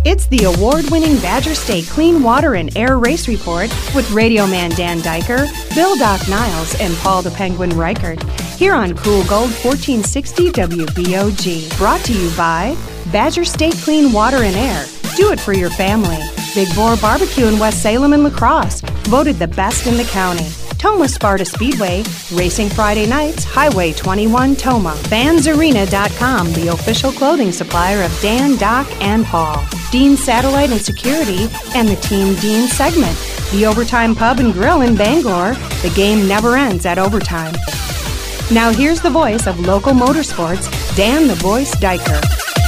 It's the award-winning Badger State Clean Water and Air Race Report with Radio Man Dan Diker, Bill Doc Niles, and Paul the Penguin Reichert. Here on Cool Gold 1460 WBOG. Brought to you by Badger State Clean Water and Air. Do it for your family. Big Boar Barbecue in West Salem and La Crosse. Voted the best in the county. Toma Sparta Speedway, racing Friday nights, Highway 21 Toma. Fansarena.com, the official clothing supplier of Dan, Doc, and Paul. Dean Satellite and Security, and the Team Dean segment. The Overtime Pub and Grill in Bangor. The game never ends at overtime. Now here's the voice of local motorsports, Dan the Voice Diker.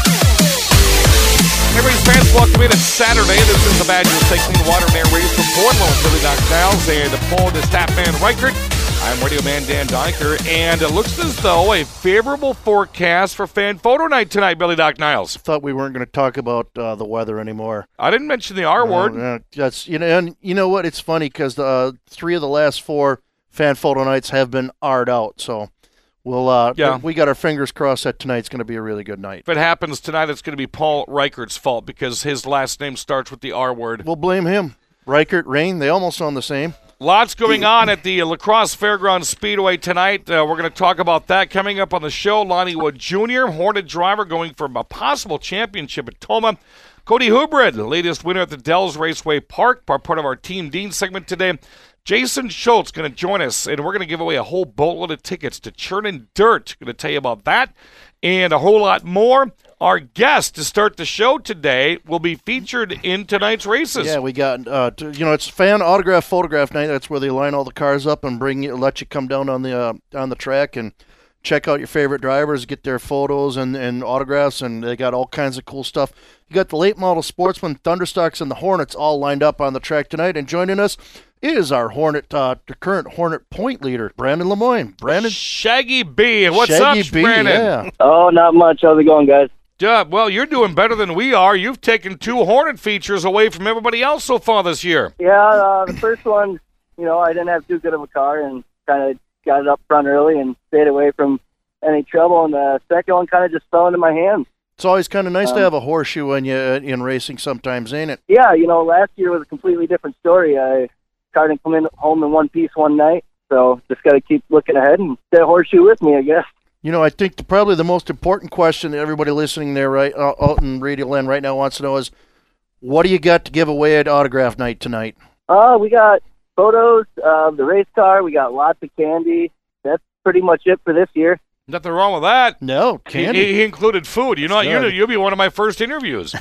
Hey, race fans, welcome in. It's Saturday. This is the Badger State Clean Water and Air Race Report. Along with Billy Doc Niles and Paul the Statman Reichert. I'm Radio Man Dan Diker, and it looks as though a favorable forecast for Fan Photo Night tonight, Billy Doc Niles. Thought we weren't going to talk about the weather anymore. I didn't mention the R word. That's and you know what? It's funny because 3 of the last 4 Fan Photo Nights have been R'd out, so we'll we got our fingers crossed that tonight's going to be a really good night. If it happens tonight, it's going to be Paul Reichert's fault because his last name starts with the R word. We'll blame him. Reichert, Rain, they almost sound the same. Lots going on at the La Crosse Fairgrounds Speedway tonight. We're going to talk about that coming up on the show. Lonnie Wood Jr., Hornet driver, going for a possible championship at Toma. Cody Hubred, the latest winner at the Dells Raceway Park, part of our Team Dean segment today. Jason Schultz going to join us, and we're going to give away a whole boatload of tickets to Churnin' Dirt. Going to tell you about that and a whole lot more. Our guest to start the show today will be featured in tonight's races. Yeah, we got, it's fan autograph photograph night. That's where they line all the cars up and let you come down on the track and check out your favorite drivers, get their photos and autographs, and they got all kinds of cool stuff. You got the late model Sportsman, Thunderstocks, and the Hornets all lined up on the track tonight, and joining us is our the current Hornet point leader, Brandon Lemoyne. Brandon? Shaggy B. What's Shaggy up, B, Brandon? Yeah. Oh, not much. How's it going, guys? Well, you're doing better than we are. You've taken 2 Hornet features away from everybody else so far this year. Yeah, the first one, I didn't have too good of a car and kind of got it up front early and stayed away from any trouble. And the second one kind of just fell into my hands. It's always kind of nice to have a horseshoe when you in racing sometimes, ain't it? Yeah, last year was a completely different story. Car didn't come home in one piece one night, so just got to keep looking ahead and stay a horseshoe with me, I guess. I think probably the most important question that everybody listening there right out in Radio Land right now wants to know is, what do you got to give away at Autograph Night tonight? We got photos of the race car. We got lots of candy. That's pretty much it for this year. Nothing wrong with that. No, candy. He included food. You'll be one of my first interviews.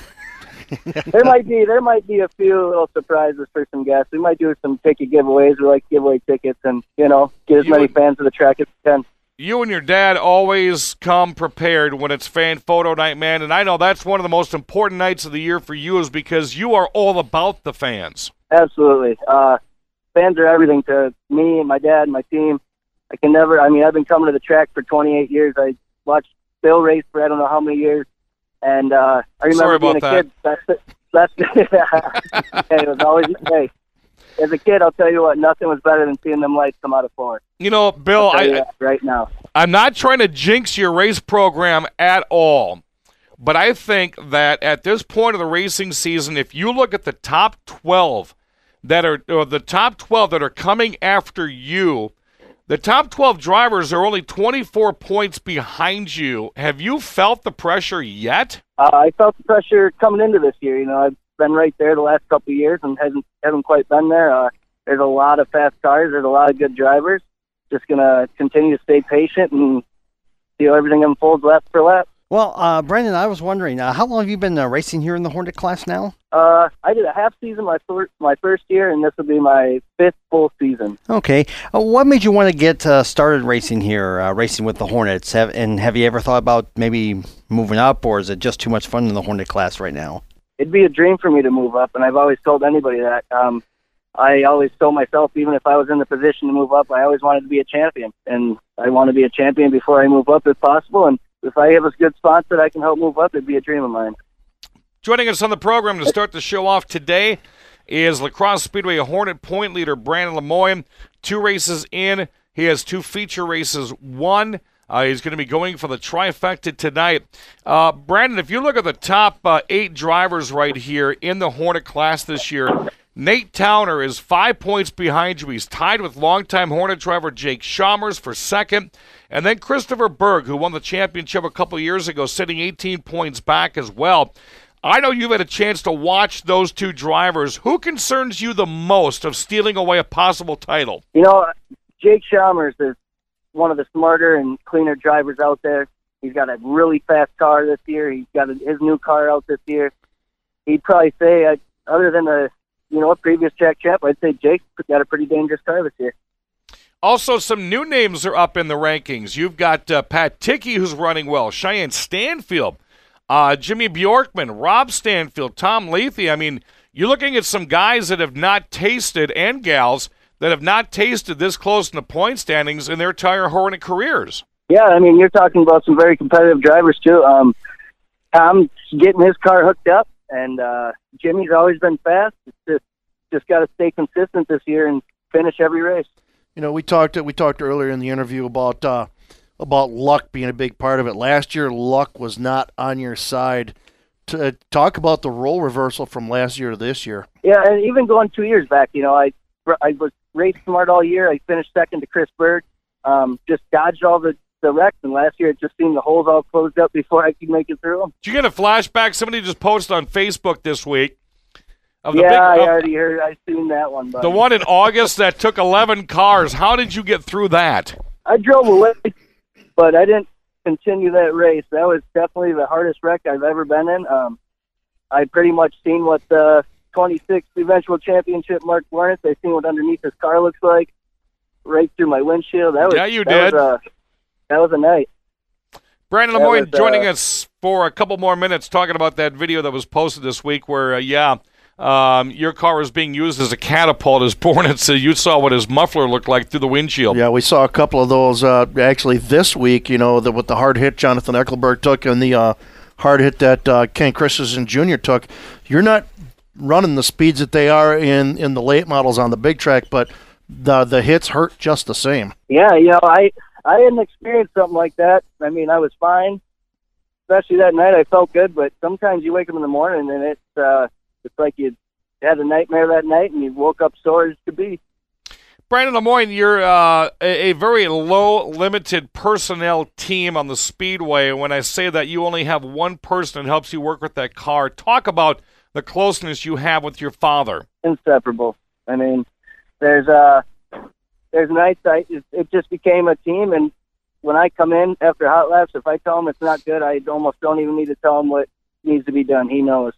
There might be a few little surprises for some guests. We might do some ticket giveaways. We like to give away tickets and get as many fans of the track as we can. You and your dad always come prepared when it's Fan Photo Night, man, and I know that's one of the most important nights of the year for you is because you are all about the fans. Absolutely. Fans are everything to me and my dad and my team. I've been coming to the track for 28 years. I watched Bill race for I don't know how many years, and I remember being a kid. That's it was always as a kid, I'll tell you what, nothing was better than seeing them lights come out of 4. Bill, right now. I'm not trying to jinx your race program at all, but I think that at this point of the racing season, if you look at the top 12 that are coming after you, the top 12 drivers are only 24 points behind you. Have you felt the pressure yet? I felt the pressure coming into this year. I've been right there the last couple of years and haven't quite been there. There's a lot of fast cars. There's a lot of good drivers. Just going to continue to stay patient and see how everything unfolds lap for lap. Well, Brandon, I was wondering, how long have you been racing here in the Hornet class now? I did a half season my first year, and this will be my 5th full season. Okay. What made you want to get started racing here, racing with the Hornets? Have you ever thought about maybe moving up, or is it just too much fun in the Hornet class right now? It'd be a dream for me to move up, and I've always told anybody that. I always told myself, even if I was in the position to move up, I always wanted to be a champion, and I want to be a champion before I move up if possible, and if I have a good sponsor that I can help move up, it'd be a dream of mine. Joining us on the program to start the show off today is La Crosse Speedway Hornet point leader Brandon Lemoyne. 2 races in. He has 2 feature races won. He's going to be going for the trifecta tonight. Brandon, if you look at the top 8 drivers right here in the Hornet class this year, Nate Towner is 5 points behind you. He's tied with longtime Hornet driver Jake Chalmers for second. And then Christopher Berg, who won the championship a couple years ago, sitting 18 points back as well. I know you've had a chance to watch those 2 drivers. Who concerns you the most of stealing away a possible title? You know, Jake Chalmers is one of the smarter and cleaner drivers out there. He's got a really fast car this year. He's got his new car out this year. He'd probably say, other than a previous track champ, I'd say Jake's got a pretty dangerous car this year. Also, some new names are up in the rankings. You've got Pat Tickey, who's running well, Cheyenne Stanfield, Jimmy Bjorkman, Rob Stanfield, Tom Lethe. I mean, you're looking at some guys that have not tasted, and gals, that have not tasted this close in the point standings in their entire Hornet careers. Yeah, I mean, you're talking about some very competitive drivers, too. Tom's getting his car hooked up, and Jimmy's always been fast. It's just got to stay consistent this year and finish every race. You know, we talked earlier in the interview about luck being a big part of it. Last year, luck was not on your side. To talk about the role reversal from last year to this year. Yeah, and even going 2 years back, I was race smart all year. I finished second to Chris Berg. Just dodged all the wrecks, and last year it just seemed the holes all closed up before I could make it through them. Did you get a flashback? Somebody just posted on Facebook this week. I already heard. I seen that one. Buddy. The one in August that took 11 cars. How did you get through that? I drove away, but I didn't continue that race. That was definitely the hardest wreck I've ever been in. I pretty much seen what the 26th eventual championship Mark Lawrence. I seen what underneath his car looks like, right through my windshield. That was a night. Brandon Lemoyne joining us for a couple more minutes, talking about that video that was posted this week where, your car was being used as a catapult as Hornets. You saw what his muffler looked like through the windshield. Yeah, we saw a couple of those actually this week, with the hard hit Jonathan Eckelberg took and the hard hit that Ken Christensen Jr. took. You're not running the speeds that they are in the late models on the big track, but the hits hurt just the same. Yeah, I hadn't experienced something like that. I mean, I was fine. Especially that night, I felt good, but sometimes you wake up in the morning and it's like you had a nightmare that night and you woke up sore as could be. Brandon Lemoyne, you're a very low, limited personnel team on the Speedway. When I say that, you only have one person that helps you work with that car. Talk about the closeness you have with your father. Inseparable. I mean, there's nights it just became a team, and when I come in after hot laps, if I tell him it's not good, I almost don't even need to tell him what needs to be done. He knows.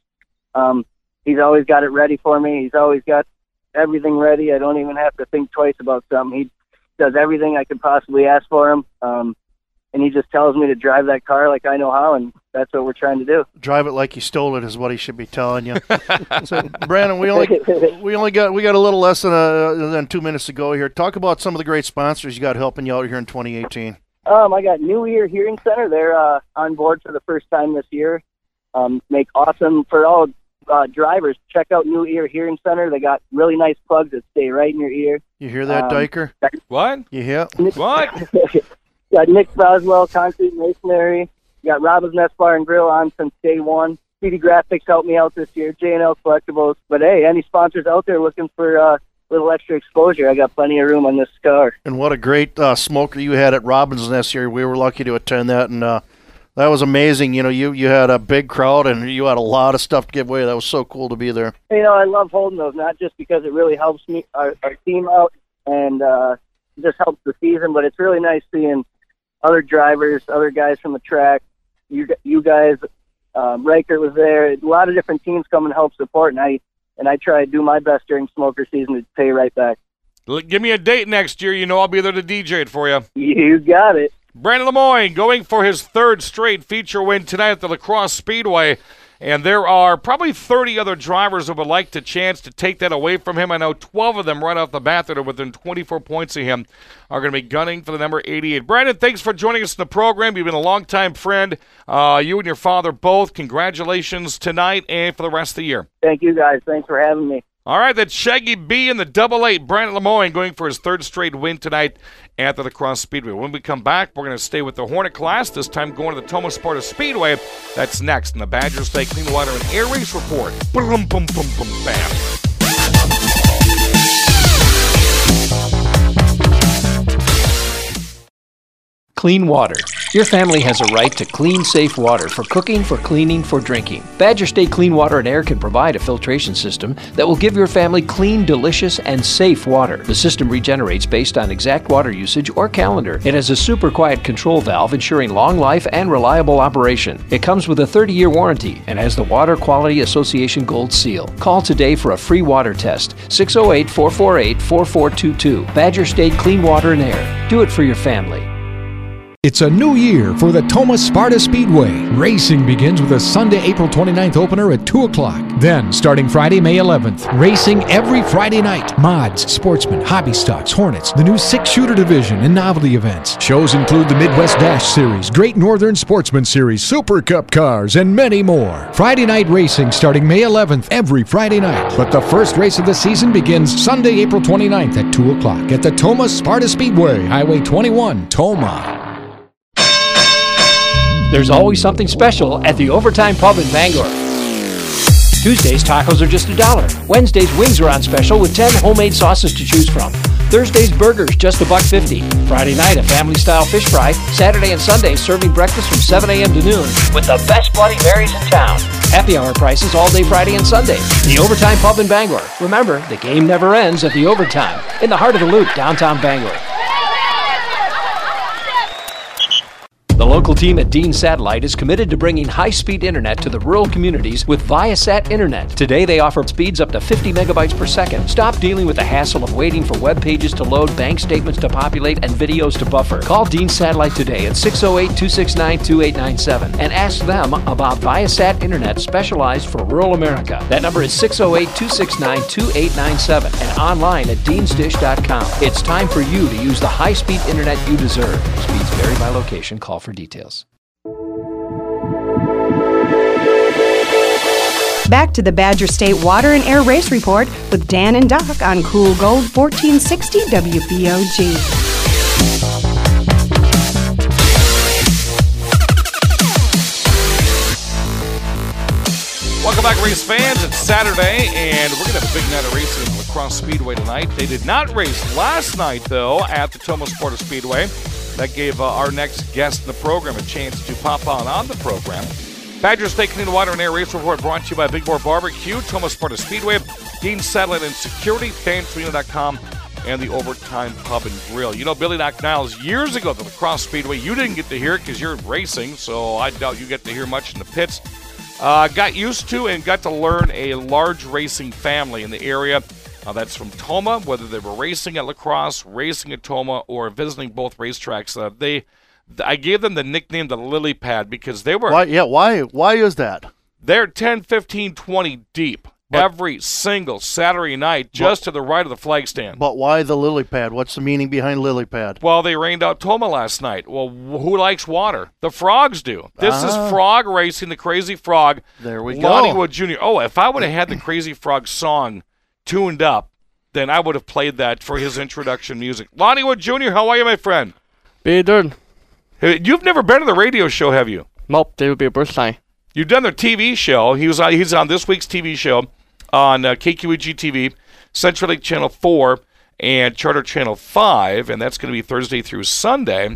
He's always got it ready for me. He's always got everything ready. I don't even have to think twice about something. He does everything I could possibly ask for him, and he just tells me to drive that car like I know how, and that's what we're trying to do. Drive it like you stole it is what he should be telling you. So, Brandon, we got a little less than 2 minutes to go here. Talk about some of the great sponsors you got helping you out here in 2018. I got New Ear Hearing Center. They're on board for the first time this year. Make awesome for all drivers. Check out New Ear Hearing Center. They got really nice plugs that stay right in your ear. You hear that, Diker? What? You hear? What? Got Nick Boswell, Concrete Masonry. You got Robin's Nest Bar and Grill on since day one. CD Graphics helped me out this year. J&L Collectibles. But hey, any sponsors out there looking for a little extra exposure, I got plenty of room on this car. And what a great smoker you had at Robin's Nest here. We were lucky to attend that, and that was amazing. You had a big crowd, and you had a lot of stuff to give away. That was so cool to be there. I love holding those, not just because it really helps me, our team out, and just helps the season, but it's really nice seeing other drivers, other guys from the track. You guys, Riker was there. A lot of different teams come and help support, and I try to do my best during smoker season to pay right back. Give me a date next year. I'll be there to DJ it for you. You got it. Brandon Lemoyne going for his third straight feature win tonight at the La Crosse Speedway. And there are probably 30 other drivers who would like the chance to take that away from him. I know 12 of them right off the bat that are within 24 points of him are going to be gunning for the number 88. Brandon, thanks for joining us in the program. You've been a longtime friend. You and your father both. Congratulations tonight and for the rest of the year. Thank you, guys. Thanks for having me. All right, that's Shaggy B in the double eight. Brandon Lemoyne going for his third straight win tonight at the La Crosse Speedway. When we come back, we're going to stay with the Hornet class, this time going to the Tomah Sparta Speedway. That's next in the Badger State Clean Water and Air Race Report. Boom, boom, boom, boom, bam. Clean water. Your family has a right to clean, safe water for cooking, for cleaning, for drinking. Badger State Clean Water and Air can provide a filtration system that will give your family clean, delicious, and safe water. The system regenerates based on exact water usage or calendar. It has a super quiet control valve ensuring long life and reliable operation. It comes with a 30-year warranty and has the Water Quality Association Gold Seal. Call today for a free water test. 608-448-4422. Badger State Clean Water and Air. Do it for your family. It's a new year for the Tomah Sparta Speedway. Racing begins with a Sunday, April 29th opener at 2 o'clock. Then, starting Friday, May 11th, racing every Friday night. Mods, Sportsman, Hobby Stocks, Hornets, the new 6-shooter division, and novelty events. Shows include the Midwest Dash Series, Great Northern Sportsman Series, Super Cup cars, and many more. Friday night racing starting May 11th every Friday night. But the first race of the season begins Sunday, April 29th at 2 o'clock at the Tomah Sparta Speedway, Highway 21, Tomah. There's always something special at the Overtime Pub in Bangor. Tuesdays, tacos are just $1. Wednesdays, wings are on special with 10 homemade sauces to choose from. Thursdays, burgers, just $1.50. Friday night, a family-style fish fry. Saturday and Sunday, serving breakfast from 7 a.m. to noon with the best Bloody Marys in town. Happy hour prices all day Friday and Sunday. The Overtime Pub in Bangor. Remember, the game never ends at the Overtime in the heart of the Loop, downtown Bangor. The local team at Dean Satellite is committed to bringing high-speed internet to the rural communities with Viasat Internet. Today, they offer speeds up to 50 megabytes per second. Stop dealing with the hassle of waiting for web pages to load, bank statements to populate, and videos to buffer. Call Dean Satellite today at 608-269-2897 and ask them about Viasat Internet specialized for rural America. That number is 608-269-2897 and online at deansdish.com. It's time for you to use the high-speed internet you deserve. Speeds vary by location. Call for details. Back to the Badger State Water and Air Race Report with Dan and Doc on Cool Gold 1460 WBOG. Welcome back, race fans. It's Saturday, and we're going to have a big night of racing at La Crosse Speedway tonight. They did not race last night, though, at the Tomah Sparta Speedway. That gave our next guest in the program a chance to pop on the program. Badger State Clean Water and Air Race Report brought to you by Big Boar Barbecue, Tomah Sparta Speedway, Dean Satellite and Security, FanFarina.com, and the Overtime Pub and Grill. You know, Billy Niles, years ago at the La Crosse Speedway, you didn't get to hear it because you're racing, so I doubt you get to hear much in the pits. Got used to and got to learn a large racing family in the area. That's from Tomah, whether they were racing at La Crosse, racing at Tomah, or visiting both racetracks. I gave them the nickname the Lily Pad because they were... Why is that? They're 10, 15, 20 deep every single Saturday night just to the right of the flag stand. But why the lily pad? What's the meaning behind lily pad? Well, they rained out Tomah last night. Well, who likes water? The Frogs do. This is Frog Racing, the Crazy Frog. There we go. Lonnie Wood Jr. Oh, if I would have had the Crazy Frog song tuned up, then I would have played that for his introduction music. Lonnie Wood Jr., how are you, my friend? Be good. You've never been to the radio show, have you? Nope, they will be a first time. You've done their TV show. He's on this week's TV show on KQEG TV, Central Lake Channel 4, and Charter Channel 5, and that's going to be Thursday through Sunday.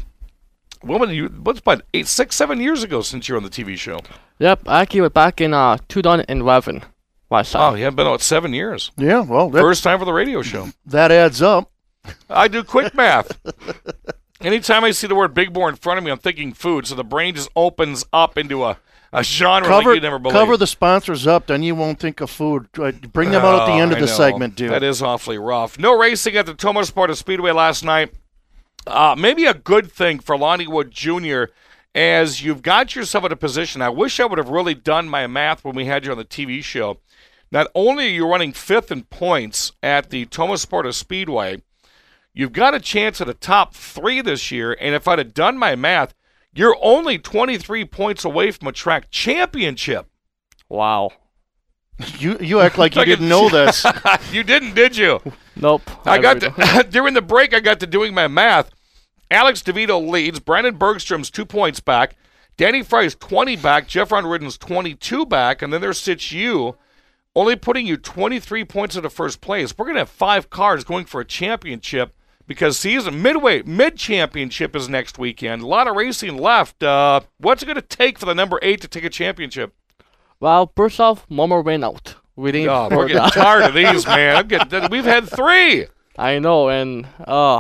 What's about 6, 7 years ago since you were on the TV show? Yep, I actually was back in 2011. Oh, you haven't been out 7 years. Yeah, well, first time for the radio show. That adds up. I do quick math. Anytime I see the word Big Boar in front of me, I'm thinking food, so the brain just opens up into a genre like you never believe. Cover the sponsors up, then you won't think of food. Bring them out at the end of the segment, dude. That is awfully rough. No racing at the Tomah Sparta Speedway last night. Maybe a good thing for Lonnie Wood Jr., as you've got yourself in a position. I wish I would have really done my math when we had you on the TV show. Not only are you running 5th in points at the Tomah Sparta Speedway, you've got a chance at a top 3 this year, and if I'd have done my math, you're only 23 points away from a track championship. Wow. You act like you didn't know this. You didn't, did you? Nope. I got really don't. to, during the break, I got to doing my math. Alex DeVito leads. Brandon Bergstrom's 2 points back. Danny Fry's 20 back. Jeff Von Ridden's 22 back. And then there sits you, only putting you 23 points into first place. We're going to have 5 cars going for a championship because mid-championship is next weekend. A lot of racing left. What's it going to take for the number 8 to take a championship? Well, first off, one more win out. We need We're getting tired of these, man. We've had 3. I know, and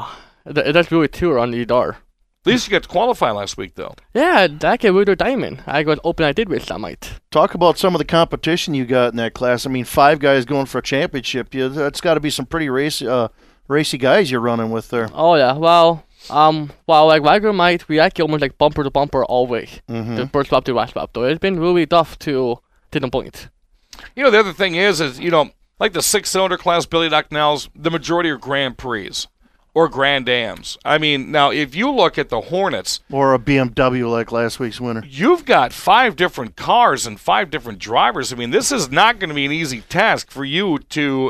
that's really 2 on the door. At least you got to qualify last week, though. Yeah, that can with diamond. I got open. I did with that might. Talk about some of the competition you got in that class. I mean, 5 guys going for a championship. That's got to be some pretty racy guys you're running with there. Oh yeah, well, like Wagner might, we actually almost like bumper to bumper all way. The first lap to last lap, though. It's been really tough to the point. You know, the other thing is like the 6-cylinder class, Billy Ducknells, the majority are Grand Prix or Grand Ams. I mean, now, if you look at the Hornets. Or a BMW like last week's winner. You've got 5 different cars and 5 different drivers. I mean, this is not going to be an easy task for you to,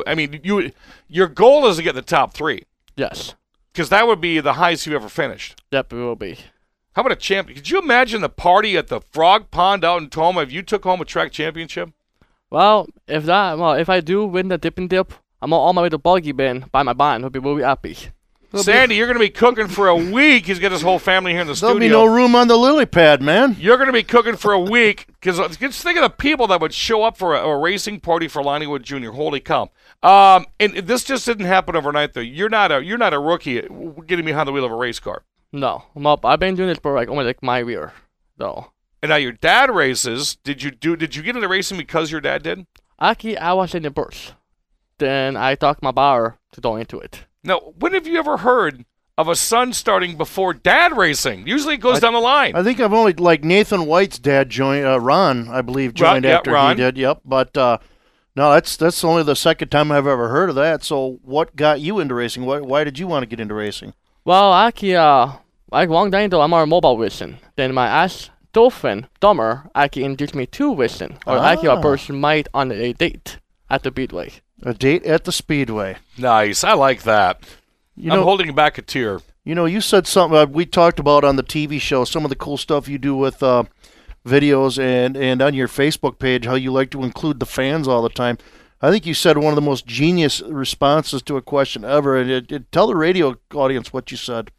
your goal is to get the top 3. Yes. Because that would be the highest you've ever finished. Yep, it will be. How about a champion? Could you imagine the party at the Frog Pond out in Toma if you took home a track championship? Well, if I do win the dip and dip, I'm on my way to Buggy Bin by my band. He'll be really happy. Sandy, you're going to be cooking for a week. He's got his whole family here in the studio. There'll be no room on the lily pad, man. You're going to be cooking for a week because just think of the people that would show up for a racing party for Lonnie Wood Jr. Holy cow! And this just didn't happen overnight, though. You're not a rookie getting behind the wheel of a race car. No, I've been doing this for almost like my year, though. And now your dad races. Did you get into racing because your dad did? Actually, I was in the burst. Then I talked my bar to go into it. Now, when have you ever heard of a son starting before dad racing? Usually it goes down the line. I think I've only, like Nathan White's dad joined, Ron, I believe, joined after Ron. he did. Yep, but no, that's only the second time I've ever heard of that. So what got you into racing? Why did you want to get into racing? Well, actually, like long time ago, I'm on mobile racing. Then my ass Dolphin Dummer actually introduced me to racing. Or actually a person might on a date at the Speedway. A date at the Speedway. Nice. I like that. I'm holding back a tear. You know, you said something we talked about on the TV show, some of the cool stuff you do with videos and on your Facebook page, how you like to include the fans all the time. I think you said one of the most genius responses to a question ever. And tell the radio audience what you said.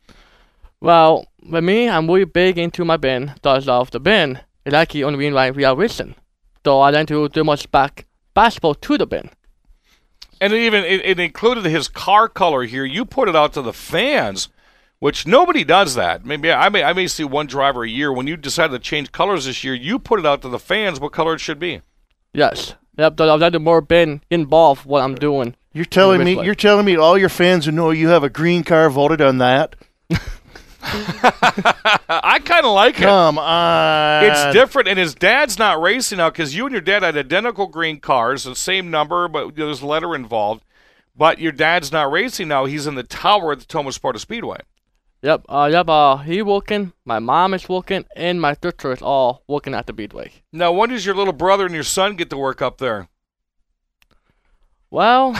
Well, with me, I'm really big into my bin. Because of the bin, it's actually only reason why we are racing. So I like to do much basketball to the bin. And it included his car color here. You put it out to the fans, which nobody does that. Maybe I may see one driver a year. When you decided to change colors this year, you put it out to the fans what color it should be. Yes. Yep. I've had more been involved what I'm doing. You're telling me all your fans who know you have a green car voted on that? I kind of like it. Come on. It's different, and his dad's not racing now because you and your dad had identical green cars, the same number, but there's a letter involved. But your dad's not racing now. He's in the tower at the Toma Sparta Speedway. Yep. He working, my mom is working, and my sister is all working at the Speedway. Now, when does your little brother and your son get to work up there? Well,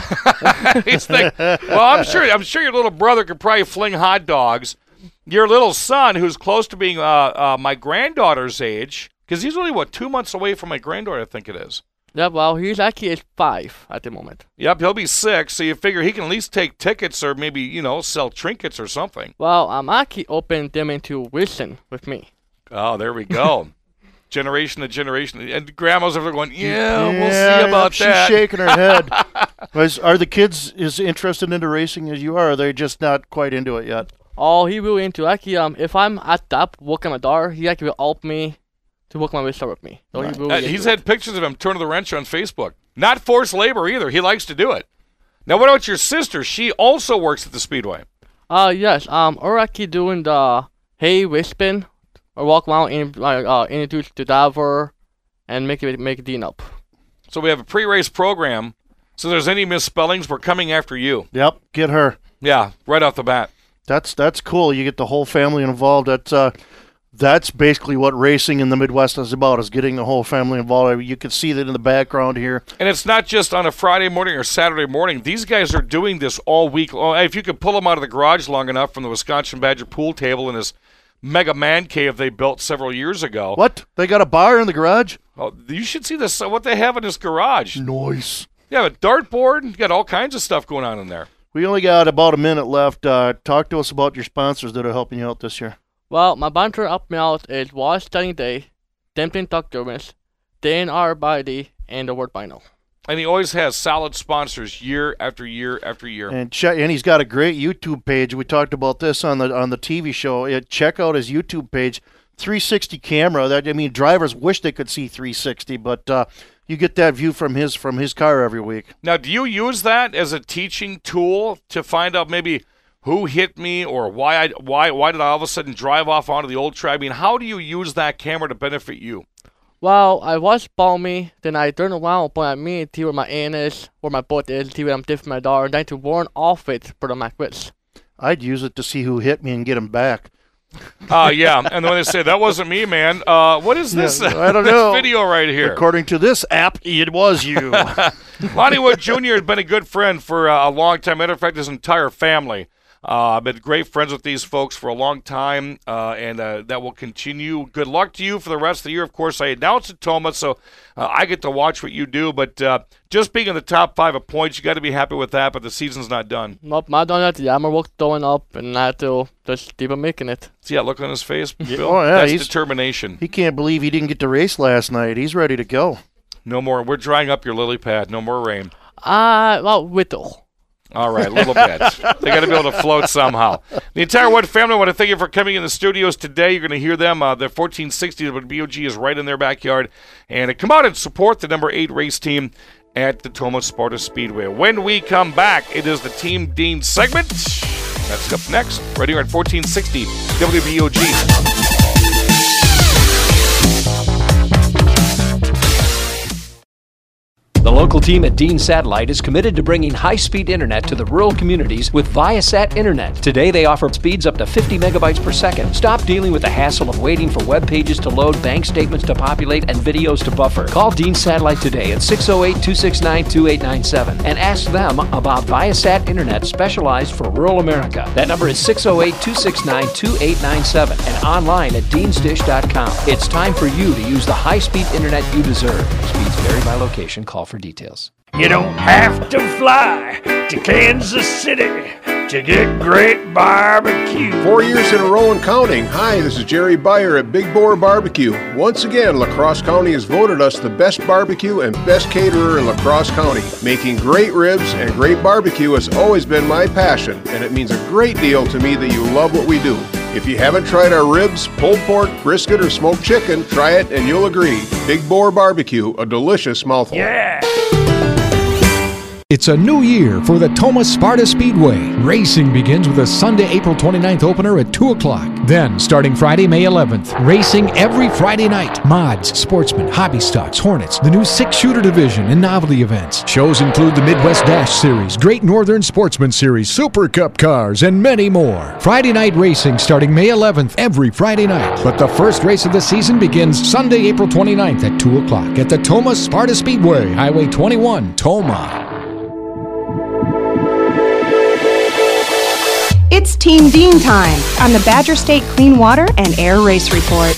I'm sure your little brother could probably fling hot dogs. Your little son, who's close to being my granddaughter's age, because he's only, 2 months away from my granddaughter, I think it is. Yeah, well, he's actually 5 at the moment. Yep, he'll be 6, so you figure he can at least take tickets or maybe, sell trinkets or something. Well, I'm actually opening them into racing with me. Oh, there we go. Generation to generation. And grandma's over there going, we'll see about that. She's shaking her head. Are the kids as interested into racing as you are, or are they just not quite into it yet? Oh, he really into it. Actually, if I'm at that working my door, he actually will help me to work my race with me. So he's had pictures of him turning the wrench on Facebook. Not forced labor either. He likes to do it. Now, what about your sister? She also works at the Speedway. Yes. We're actually doing the hay race spin, or walk around and introduce the driver and make it dean up. So we have a pre-race program. So if there's any misspellings, we're coming after you. Yep, get her. Yeah, right off the bat. That's cool. You get the whole family involved. That's That's basically what racing in the Midwest is about, is getting the whole family involved. You can see that in the background here. And it's not just on a Friday morning or Saturday morning. These guys are doing this all week long. If you could pull them out of the garage long enough from the Wisconsin Badger pool table in this mega man cave they built several years ago. What? They got a bar in the garage? Oh, you should see this. What they have in this garage. Nice. Yeah, a dartboard. You got all kinds of stuff going on in there. We only got about a minute left. Talk to us about your sponsors that are helping you out this year. Well, my sponsor helped me out is Wallace Studying Day, Tempting Tuck Dermis, DNR Body, and the Word Vinyl. And he always has solid sponsors year after year after year. And he's got a great YouTube page. We talked about this on the TV show. Check out his YouTube page, 360 camera. Drivers wish they could see 360, but you get that view from his car every week. Now, do you use that as a teaching tool to find out maybe who hit me or why did I all of a sudden drive off onto the old track? I mean, how do you use that camera to benefit you? Well, I watch me, then I turn around, point at me, see where my aim is, where my boat is, see where I'm different my door, and then to warn off it for my quits. I'd use it to see who hit me and get him back. Yeah, and then they say, that wasn't me, man. What is this? I don't this know. video right here. According to this app, it was you. Lonnie Wood Jr. has been a good friend for a long time. Matter of fact, his entire family. I've been great friends with these folks for a long time, and that will continue. Good luck to you for the rest of the year. Of course, I announced at Toma, so I get to watch what you do. But just being in the top 5 of points, you got to be happy with that. But the season's not done. Nope, not done yet. Yeah, I'm work going up, and I have to just keep on making it. See that look on his face, Bill? Oh, yeah, That's determination. He can't believe he didn't get to race last night. He's ready to go. No more. We're drying up your lily pad. No more rain. Well, whittle. All right, a little bit. They got to be able to float somehow. The entire Wood family, I want to thank you for coming in the studios today. You're going to hear them. The 1460 BOG is right in their backyard. And come out and support the number 8 race team at the Toma Sparta Speedway. When we come back, it is the Team Dean segment. That's up next, right here at 1460 WBOG. The local team at Dean Satellite is committed to bringing high-speed internet to the rural communities with Viasat Internet. Today, they offer speeds up to 50 megabytes per second. Stop dealing with the hassle of waiting for web pages to load, bank statements to populate, and videos to buffer. Call Dean Satellite today at 608-269-2897 and ask them about Viasat Internet specialized for rural America. That number is 608-269-2897 and online at deansdish.com. It's time for you to use the high-speed internet you deserve. Speeds vary by location. Call for details. You don't have to fly to Kansas City to get great barbecue. 4 years in a row and counting. Hi, this is Jerry Beyer at Big Boar Barbecue. Once again, La Crosse County has voted us the best barbecue and best caterer in La Crosse County. Making great ribs and great barbecue has always been my passion, and it means a great deal to me that you love what we do. If you haven't tried our ribs, pulled pork, brisket, or smoked chicken, try it and you'll agree. Big Boar Barbecue, a delicious mouthful. Yeah! It's a new year for the Toma Sparta Speedway. Racing begins with a Sunday, April 29th opener at 2 o'clock. Then, starting Friday, May 11th, racing every Friday night. Mods, Sportsman, Hobby Stocks, Hornets, the new 6-shooter division, and novelty events. Shows include the Midwest Dash Series, Great Northern Sportsman Series, Super Cup cars, and many more. Friday night racing starting May 11th every Friday night. But the first race of the season begins Sunday, April 29th at 2 o'clock at the Toma Sparta Speedway, Highway 21, Toma. It's Team Dean time on the Badger State Clean Water and Air Race Report.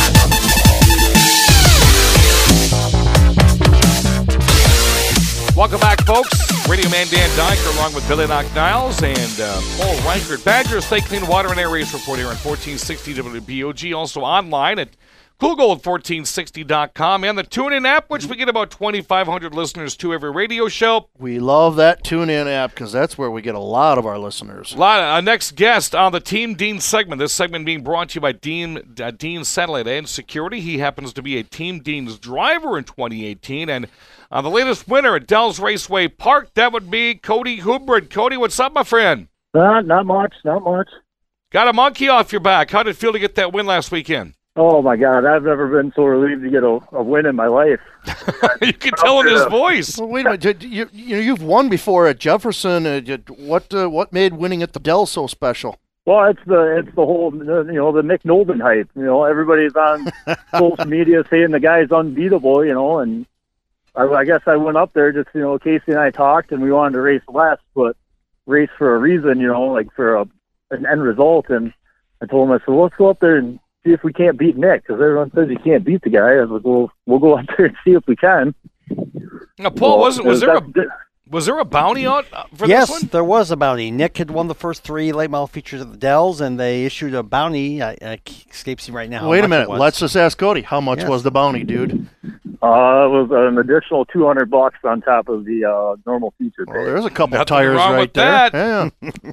Welcome back, folks. Radio Man Dan Dyker along with Billy Knock-Niles and Paul Reichert. Badger State Clean Water and Air Race Report here on 1460 WBOG. Also online at CoolGold1460.com and the TuneIn app, which we get about 2,500 listeners to every radio show. We love that TuneIn app because that's where we get a lot of our listeners. Our next guest on the Team Dean segment. This segment being brought to you by Dean Satellite and Security. He happens to be a Team Dean's driver in 2018. And the latest winner at Dells Raceway Park, that would be Cody Hubred. Cody, what's up, my friend? Not much. Got a monkey off your back. How did it feel to get that win last weekend? Oh, my God. I've never been so relieved to get a win in my life. You can tell in his voice. Well, wait a minute. You've won before at Jefferson. What made winning at the Dell so special? Well, it's the whole, the Nick Nolan hype. Everybody's on social media saying the guy's unbeatable, and I guess I went up there just, Casey and I talked, and we wanted to race less, but race for a reason, like for an end result. And I told him, I said, well, let's go up there and see if we can't beat Nick, because everyone says you can't beat the guy. I was like, well, we'll go up there and see if we can. Now, Paul, was there a bounty on for this one? Yes, there was a bounty. Nick had won the first 3 late model features at the Dells, and they issued a bounty. It escapes me right now. Wait a minute. Let's just ask Cody. How much was the bounty, dude? It was an additional $200 on top of the normal feature pay. Well, there's a couple Nothing tires wrong right with there. that.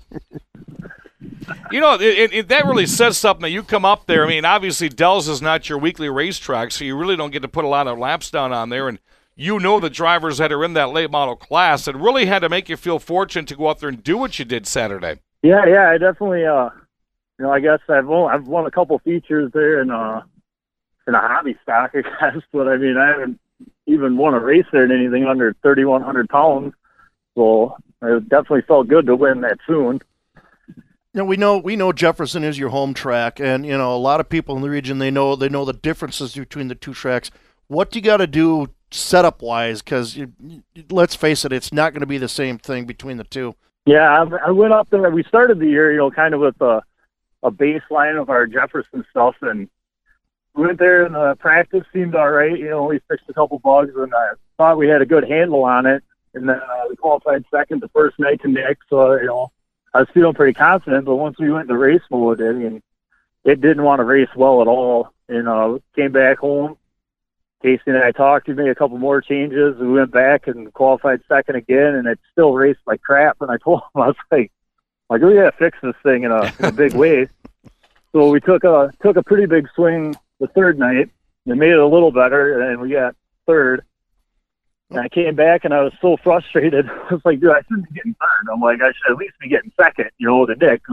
Yeah. That really says something that you come up there. I mean, obviously, Dells is not your weekly racetrack, so you really don't get to put a lot of laps down on there. And the drivers that are in that late model class, it really had to make you feel fortunate to go out there and do what you did Saturday. Yeah, I definitely, I guess I've won a couple features there in a hobby stock, I guess, but I mean, I haven't even won a race there in anything under 3,100 pounds, so it definitely felt good to win that soon. We know Jefferson is your home track, and a lot of people in the region they know the differences between the two tracks. What do you got to do setup wise? Because let's face it, it's not going to be the same thing between the two. Yeah, I went up there. We started the year, kind of with a baseline of our Jefferson stuff, and we went there and the practice seemed all right. We fixed a couple bugs, and I thought we had a good handle on it. And then we qualified second the first night to Nick, so I was feeling pretty confident. But once we went into race mode, I mean, it didn't want to race well at all. And came back home. Casey and I talked. We made a couple more changes. We went back and qualified second again, and it still raced like crap. And I told him, I was like, we got to fix this thing in a big way. So we took a pretty big swing the third night and made it a little better, and we got third. And I came back, and I was so frustrated. I was like, dude, I shouldn't be getting third. I'm like, I should at least be getting second, to Nick.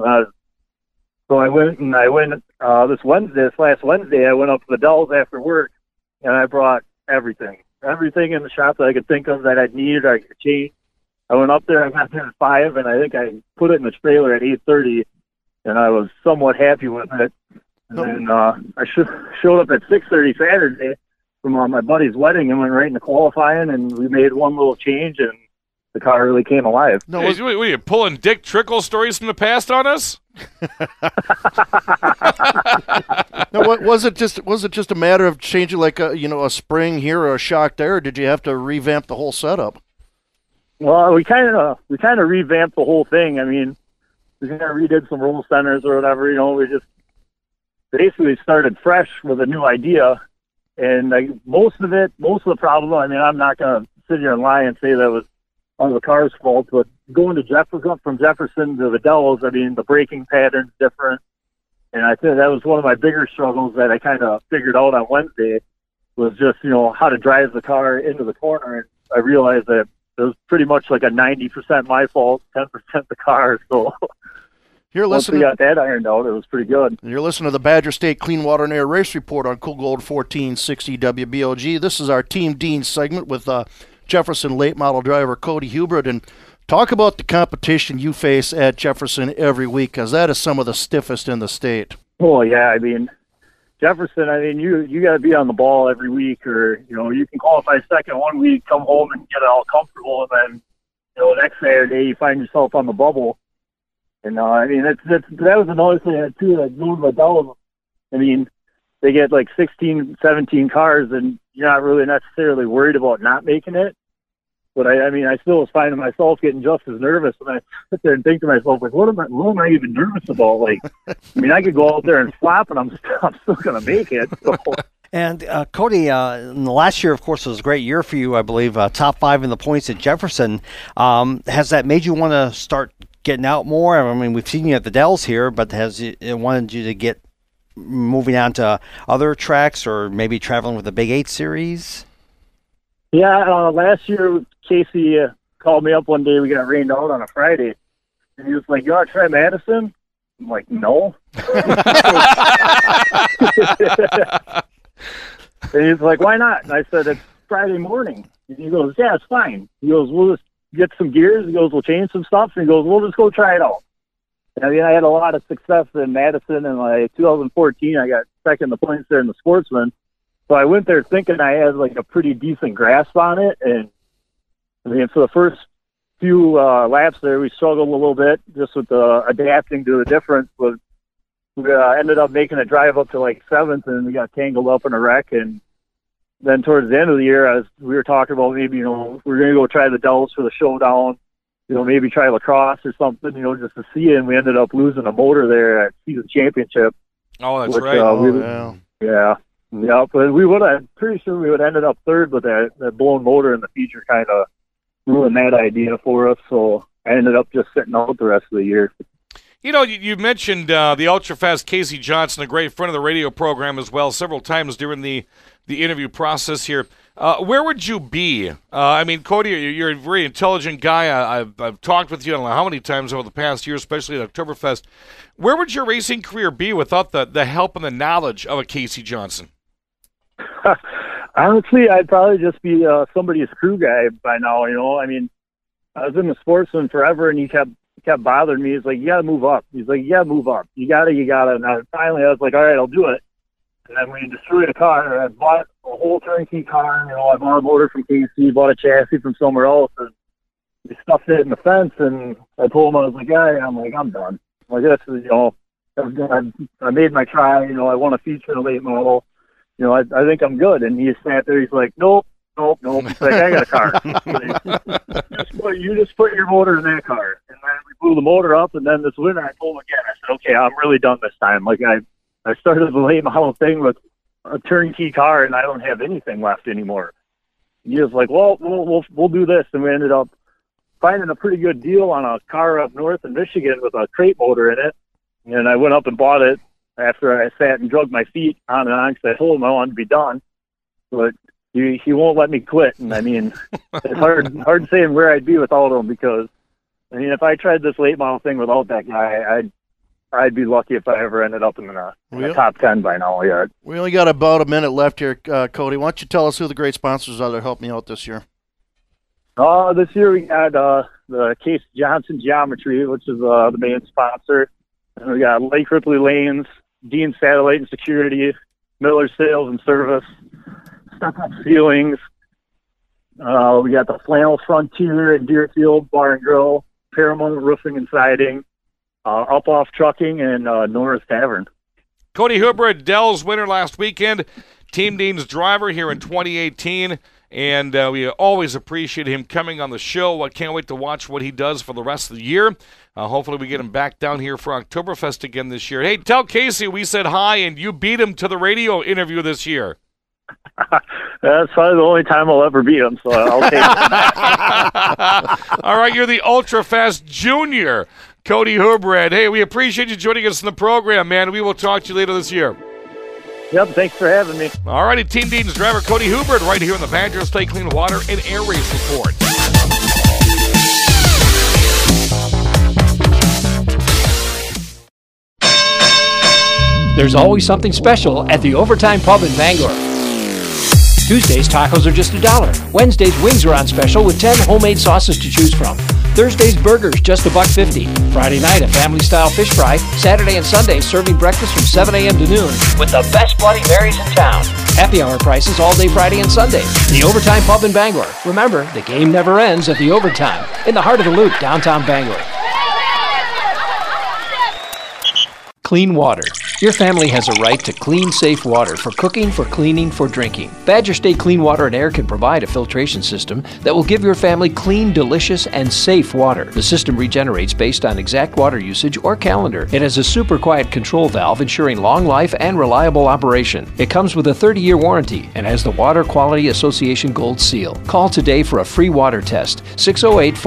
So I went this last Wednesday, I went up to the Dells after work, and I brought everything in the shop that I could think of that I'd need or I could change. I went up there, I got there at 5, and I think I put it in the trailer at 8:30, and I was somewhat happy with it. And then I showed up at 6:30 Saturday from my buddy's wedding and went right into qualifying, and we made one little change, and the car really came alive. No, what are you pulling Dick Trickle stories from the past on us? Now, was it just a matter of changing like a spring here or a shock there, or did you have to revamp the whole setup? Well, we kind of revamped the whole thing. I mean, we kind of redid some roll centers or whatever. We just basically started fresh with a new idea. And most of the problem, I mean, I'm not going to sit here and lie and say that was on the car's fault, but going to from Jefferson to the Dells, I mean, the braking pattern's different. And I think that was one of my bigger struggles that I kind of figured out on Wednesday was just, how to drive the car into the corner. And I realized that it was pretty much like a 90% my fault, 10% the car. So once we got that ironed out, it was pretty good. You're listening to the Badger State Clean Water and Air Race Report on Cool Gold 1460 WBOG. This is our Team Dean segment with Jefferson late model driver Cody Hubert. And talk about the competition you face at Jefferson every week, because that is some of the stiffest in the state. Oh, yeah. I mean, Jefferson, you got to be on the ball every week, or, you can qualify second one week, come home and get all comfortable, and then, next Saturday you find yourself on the bubble. And, that was another thing, too, that going to the Dells, they get like 16, 17 cars, and you're not really necessarily worried about not making it. But I still was finding myself getting just as nervous when I sit there and think to myself, like, what am I even nervous about? Like, I could go out there and flop, and I'm still going to make it. So. And Cody, in the last year, of course, was a great year for you, I believe, top 5 in the points at Jefferson. Has that made you want to start getting out more? I mean, we've seen you at the Dells here, but has it wanted you to get moving on to other tracks or maybe traveling with the Big 8 Series? Yeah, last year, Casey called me up one day. We got rained out on a Friday. And he was like, you want to try Madison? I'm like, no. And he's like, why not? And I said, it's Friday morning. And he goes, yeah, it's fine. He goes, we'll just get some gears. He goes, we'll change some stuff. And he goes, we'll just go try it out. I mean, I had a lot of success in Madison, and like 2014, I got second in the points there in the Sportsman. So I went there thinking I had like a pretty decent grasp on it, and I mean, for the first few laps there, we struggled a little bit just with adapting to the difference. But we ended up making a drive up to like 7th, and we got tangled up in a wreck. And then towards the end of the year, we were talking about maybe, we're going to go try the Dells for the showdown, maybe try lacrosse or something, just to see it. And we ended up losing a motor there at season championship. Oh, that's right. Yeah. Yeah, but I'm pretty sure we would have ended up 3rd, but that blown motor in the feature kind of ruined that idea for us. So I ended up just sitting out the rest of the year. You mentioned the ultra-fast Casey Johnson, a great friend of the radio program as well, several times during the interview process here. Where would you be? I mean, Cody, you're a very intelligent guy. I've talked with you I don't know how many times over the past year, especially at Oktoberfest. Where would your racing career be without the help and the knowledge of a Casey Johnson? Honestly, I'd probably just be somebody's crew guy by now. I mean, I was in the Sportsman forever, and he kept bothering me. He's like, you got to move up. He's like, you got to move up. You got to. And finally, I was like, all right, I'll do it. And then we destroyed a car. I bought a whole turnkey car. I bought a motor from KC, bought a chassis from somewhere else, and we stuffed it in the fence. And I told him, I was like, I'm done. Like, I made my try. I won a feature in a late model. I think I'm good. And he sat there. He's like, nope. He's like, I got a car. You just put your motor in that car. And then we blew the motor up. And then this winter, I told him again. I said, okay, I'm really done this time. Like, I started the late model thing with a turnkey car, and I don't have anything left anymore. He was like, well, we'll do this. And we ended up finding a pretty good deal on a car up north in Michigan with a crate motor in it. And I went up and bought it after I sat and drugged my feet on and on because I told him I wanted to be done. But he won't let me quit. And I mean, it's hard saying where I'd be without him, because I mean, if I tried this late model thing without that guy, I'd be lucky if I ever ended up in the top 10 by now. Yeah. We only got about a minute left here, Cody. Why don't you tell us who the great sponsors are that help me out this year? This year we got the Casey Johnson Geometry, which is the main sponsor. And we got Lake Ripley Lanes, Dean Satellite and Security, Miller Sales and Service, Step Up Ceilings. We got the Flannel Frontier at Deerfield Bar and Grill, Paramount Roofing and Siding, Up Off Trucking, and Norris Tavern. Cody Hubred, Dell's winner last weekend, Team Dean's driver here in 2018, and we always appreciate him coming on the show. I can't wait to watch what he does for the rest of the year. Hopefully we get him back down here for Oktoberfest again this year. Hey, tell Casey we said hi, and you beat him to the radio interview this year. That's probably the only time I'll ever beat him, so I'll take it. All right, you're the ultra-fast junior, Cody Hubred. Hey, we appreciate you joining us in the program, man. We will talk to you later this year. Yep, thanks for having me. All righty, Team Dean's driver Cody Hubred right here on the Badger State Clean Water and Air Race Report. There's always something special at the Overtime Pub in Bangor. Tuesdays, tacos are just $1. Wednesdays, wings are on special with 10 homemade sauces to choose from. Thursdays, burgers, just $1.50. Friday night, a family-style fish fry. Saturday and Sunday, serving breakfast from 7 a.m. to noon with the best Bloody Marys in town. Happy hour prices all day Friday and Sunday. The Overtime Pub in Bangor. Remember, the game never ends at the Overtime in the heart of the Loop, downtown Bangor. Clean water. Your family has a right to clean, safe water for cooking, for cleaning, for drinking. Badger State Clean Water and Air can provide a filtration system that will give your family clean, delicious, and safe water. The system regenerates based on exact water usage or calendar. It has a super quiet control valve ensuring long life and reliable operation. It comes with a 30-year warranty and has the Water Quality Association Gold Seal. Call today for a free water test.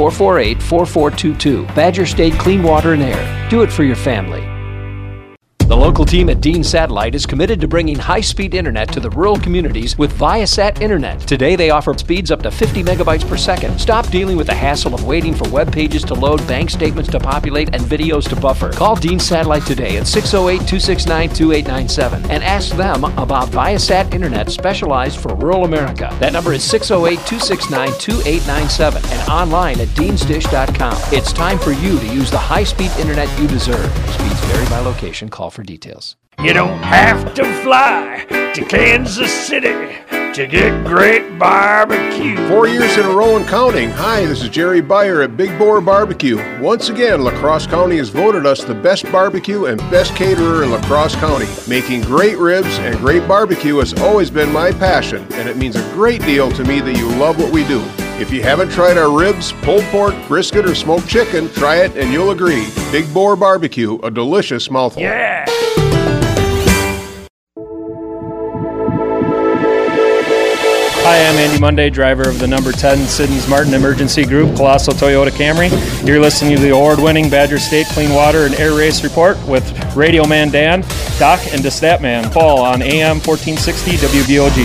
608-448-4422. Badger State Clean Water and Air. Do it for your family. The local team at Dean Satellite is committed to bringing high-speed internet to the rural communities with Viasat Internet. Today they offer speeds up to 50 megabytes per second. Stop dealing with the hassle of waiting for web pages to load, bank statements to populate, and videos to buffer. Call Dean Satellite today at 608-269-2897 and ask them about Viasat Internet specialized for rural America. That number is 608-269-2897 and online at deansdish.com. It's time for you to use the high-speed internet you deserve. Speeds vary by location. Call for details. You don't have to fly to Kansas City to get great barbecue. 4 years in a row and counting. Hi, this is Jerry Beyer at Big Boar Barbecue. Once again, La Crosse County has voted us the best barbecue and best caterer in La Crosse County. Making great ribs and great barbecue has always been my passion, and it means a great deal to me that you love what we do. If you haven't tried our ribs, pulled pork, brisket, or smoked chicken, try it and you'll agree. Big Boar Barbecue, a delicious mouthful. Yeah! Hi, I'm Andy Monday, driver of the number 10 Sidney's Martin Emergency Group, Colossal Toyota Camry. You're listening to the award-winning Badger State Clean Water and Air Race Report with Radio Man Dan, Doc, and the Stat Man, Paul, on AM 1460 WBOG.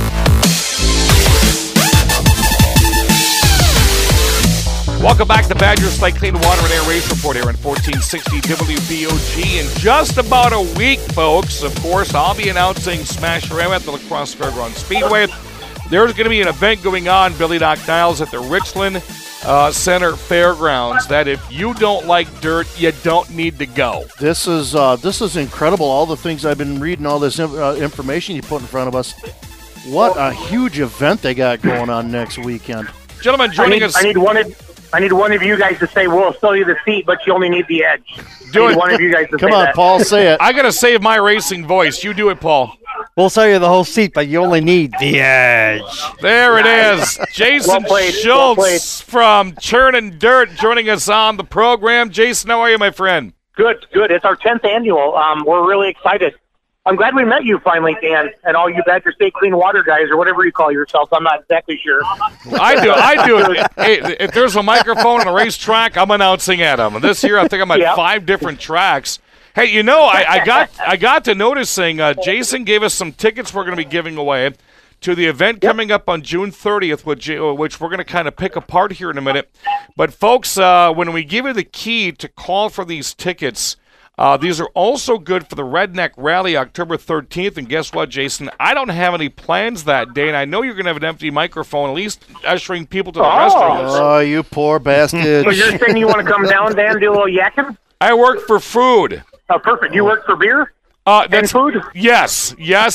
Welcome back to Badger State Clean Water and Air Race Report here on 1460 WBOG. In just about a week, folks, of course, I'll be announcing Smash Ram at the La Crosse Fairgrounds Speedway. There's going to be an event going on, Billy Doc Niles, at the Richland Center Fairgrounds, that if you don't like dirt, you don't need to go. This is incredible, all the things I've been reading, all this information you put in front of us. What a huge event they got going on next weekend. Gentlemen, joining us. I need one of you guys to say, we'll sell you the seat, but you only need the edge. Do it. One of you guys to Come say on, that. Paul, say it. I got to save my racing voice. You do it, Paul. We'll sell you the whole seat, but you only need the edge. There it is. Jason Schultz from Churn and Dirt joining us on the program. Jason, how are you, my friend? Good. It's our 10th annual. We're really excited. I'm glad we met you finally, Dan, and all you Badger State Clean Water guys, or whatever you call yourselves. I'm not exactly sure. I do. Hey, if there's a microphone on a racetrack, I'm announcing at them. This year, I think I'm at 5 different tracks. Hey, you know, I got to noticing Jason gave us some tickets we're going to be giving away to the event coming up on June 30th, which we're going to kind of pick apart here in a minute. But, folks, when we give you the key to call for these tickets, these are also good for the Redneck Rally October 13th. And guess what, Jason? I don't have any plans that day, and I know you're going to have an empty microphone, at least ushering people to the restaurants. Oh, you poor bastard. So you're saying you want to come down, Dan, do a little yakking? I work for food. Oh, perfect. You work for beer and food? Yes.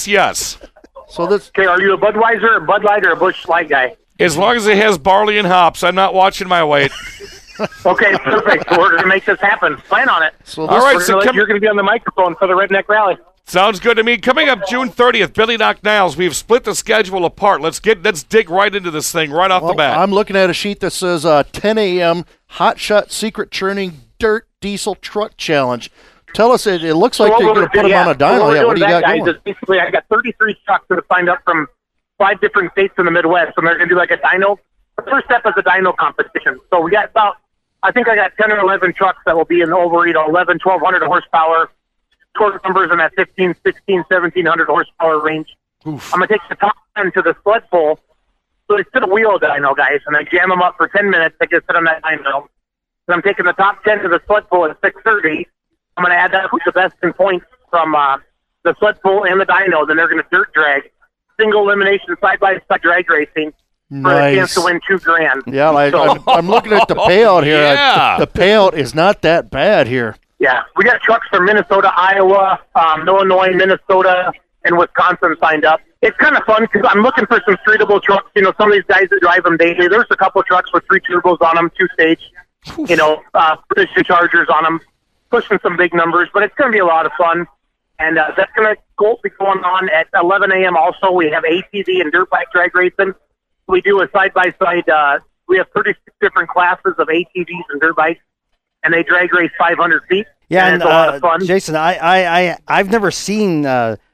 So this. Okay, are you a Budweiser, a Bud Light, or a Busch Light guy? As long as it has barley and hops, I'm not watching my weight. Okay, perfect. We're going to make this happen. Plan on it. So all right, you're going to be on the microphone for the Redneck Rally. Sounds good to me. Coming up June 30th, Billy Doc Niles. We've split the schedule apart. Let's dig right into this thing right off the bat. I'm looking at a sheet that says 10 a.m. Hot Shot Secret Churning Dirt Diesel Truck Challenge. Tell us, it looks like they're going to put them on a dyno. Yeah, what do you got going? Basically, I got 33 trucks that have signed up from 5 different states in the Midwest, and they're going to do like a dyno. The first step is a dyno competition. So we got I think I got 10 or 11 trucks that will be in over 1,100, 1,200 horsepower, torque numbers in that 15, 16, 1,700 horsepower range. Oof. I'm going to take the top 10 to the sled pull. So they sit a wheel dyno, guys, and I jam them up for 10 minutes. They just sit on that dyno. And I'm taking the top 10 to the sled pull at 6:30. I'm going to add that with the best in points from the sled pull and the dyno. Then they're going to dirt drag. Single elimination side-by-side drag racing for the chance to win $2,000. Yeah, I'm looking at the payout here. Yeah. The payout is not that bad here. Yeah, we got trucks from Minnesota, Iowa, Illinois, Minnesota, and Wisconsin signed up. It's kind of fun because I'm looking for some streetable trucks. You know, some of these guys that drive them daily. There's a couple trucks with 3 turbos on them, 2-stage, precision chargers on them, pushing some big numbers. But it's going to be a lot of fun. And that's going to be going on at 11 a.m. Also, we have ATV and dirt bike drag racing. We do a side-by-side. We have 36 different classes of ATVs and dirt bikes, and they drag race 500 feet. Yeah, and it's a lot of fun. Jason, I've never seen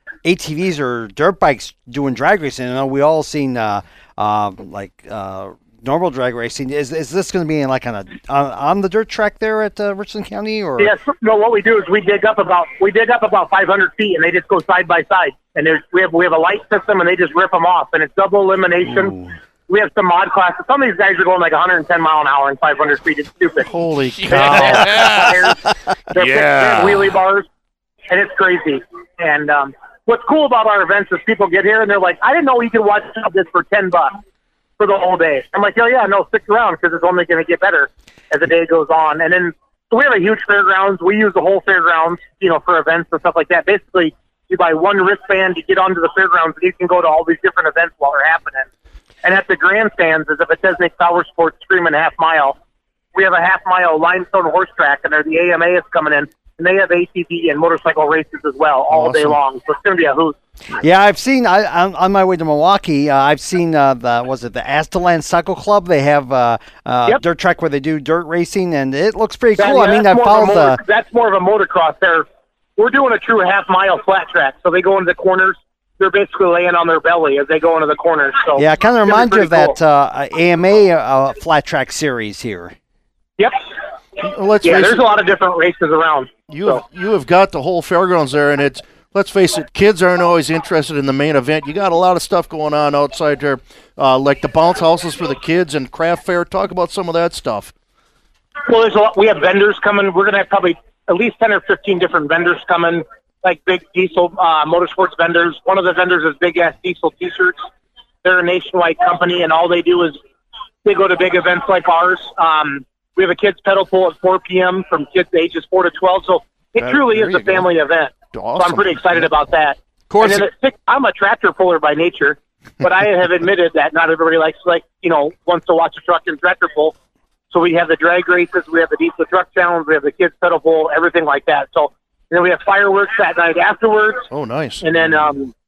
ATVs or dirt bikes doing drag racing. You know, we all seen normal drag racing. Is this going to be in like on the dirt track there at Richland County, or? Yes. No. What we do is we dig up about 500 feet, and they just go side by side. And we have a light system, and they just rip them off, and it's double elimination. Ooh. We have some mod classes. Some of these guys are going like 110 mile an hour and 500 feet. It's stupid. Holy They cow! have wheelie bars, and it's crazy. And what's cool about our events is people get here and they're like, I didn't know you could watch this for $10 for the whole day. I'm like, oh yeah, no, stick around because it's only going to get better as the day goes on. And then so we have a huge fairgrounds. We use the whole fairgrounds, for events and stuff like that. Basically, you buy one wristband, you get onto the fairgrounds, and you can go to all these different events while they're happening. And at the grandstands is a Vitesnik Power Sports Screaming Half Mile. We have a half-mile limestone horse track, and the AMA is coming in, and they have ATV and motorcycle races as well all day long. So it's going to be a hoot. Yeah, I've seen. I'm on my way to Milwaukee. I've seen the Astaland Cycle Club. They have dirt track where they do dirt racing, and it looks pretty cool. I mean, I've followed that's more of a motocross there. We're doing a true half-mile flat track, so they go into the corners. They're basically laying on their belly as they go into the corners. So yeah, it kind of reminds you of that AMA flat track series here. Yep. There's a lot of different races around. You have got the whole fairgrounds there, and let's face it, kids aren't always interested in the main event. You got a lot of stuff going on outside there, like the bounce houses for the kids and craft fair. Talk about some of that stuff. Well, there's a lot. We have vendors coming. We're going to have probably at least 10 or 15 different vendors coming, like big diesel motorsports vendors. One of the vendors is Big Ass Diesel T-shirts. They're a nationwide company, and all they do is they go to big events like ours. We have a kids pedal pool at 4 p.m. from kids ages 4 to 12. So it truly is a family event. Awesome. So I'm pretty excited about that. Of course. And then I'm a tractor puller by nature, but I have admitted that not everybody wants to watch a truck and tractor pull. So we have the drag races, we have the diesel truck challenge, we have the kids pedal pool, everything like that. So then we have fireworks that night afterwards. Oh, nice. And then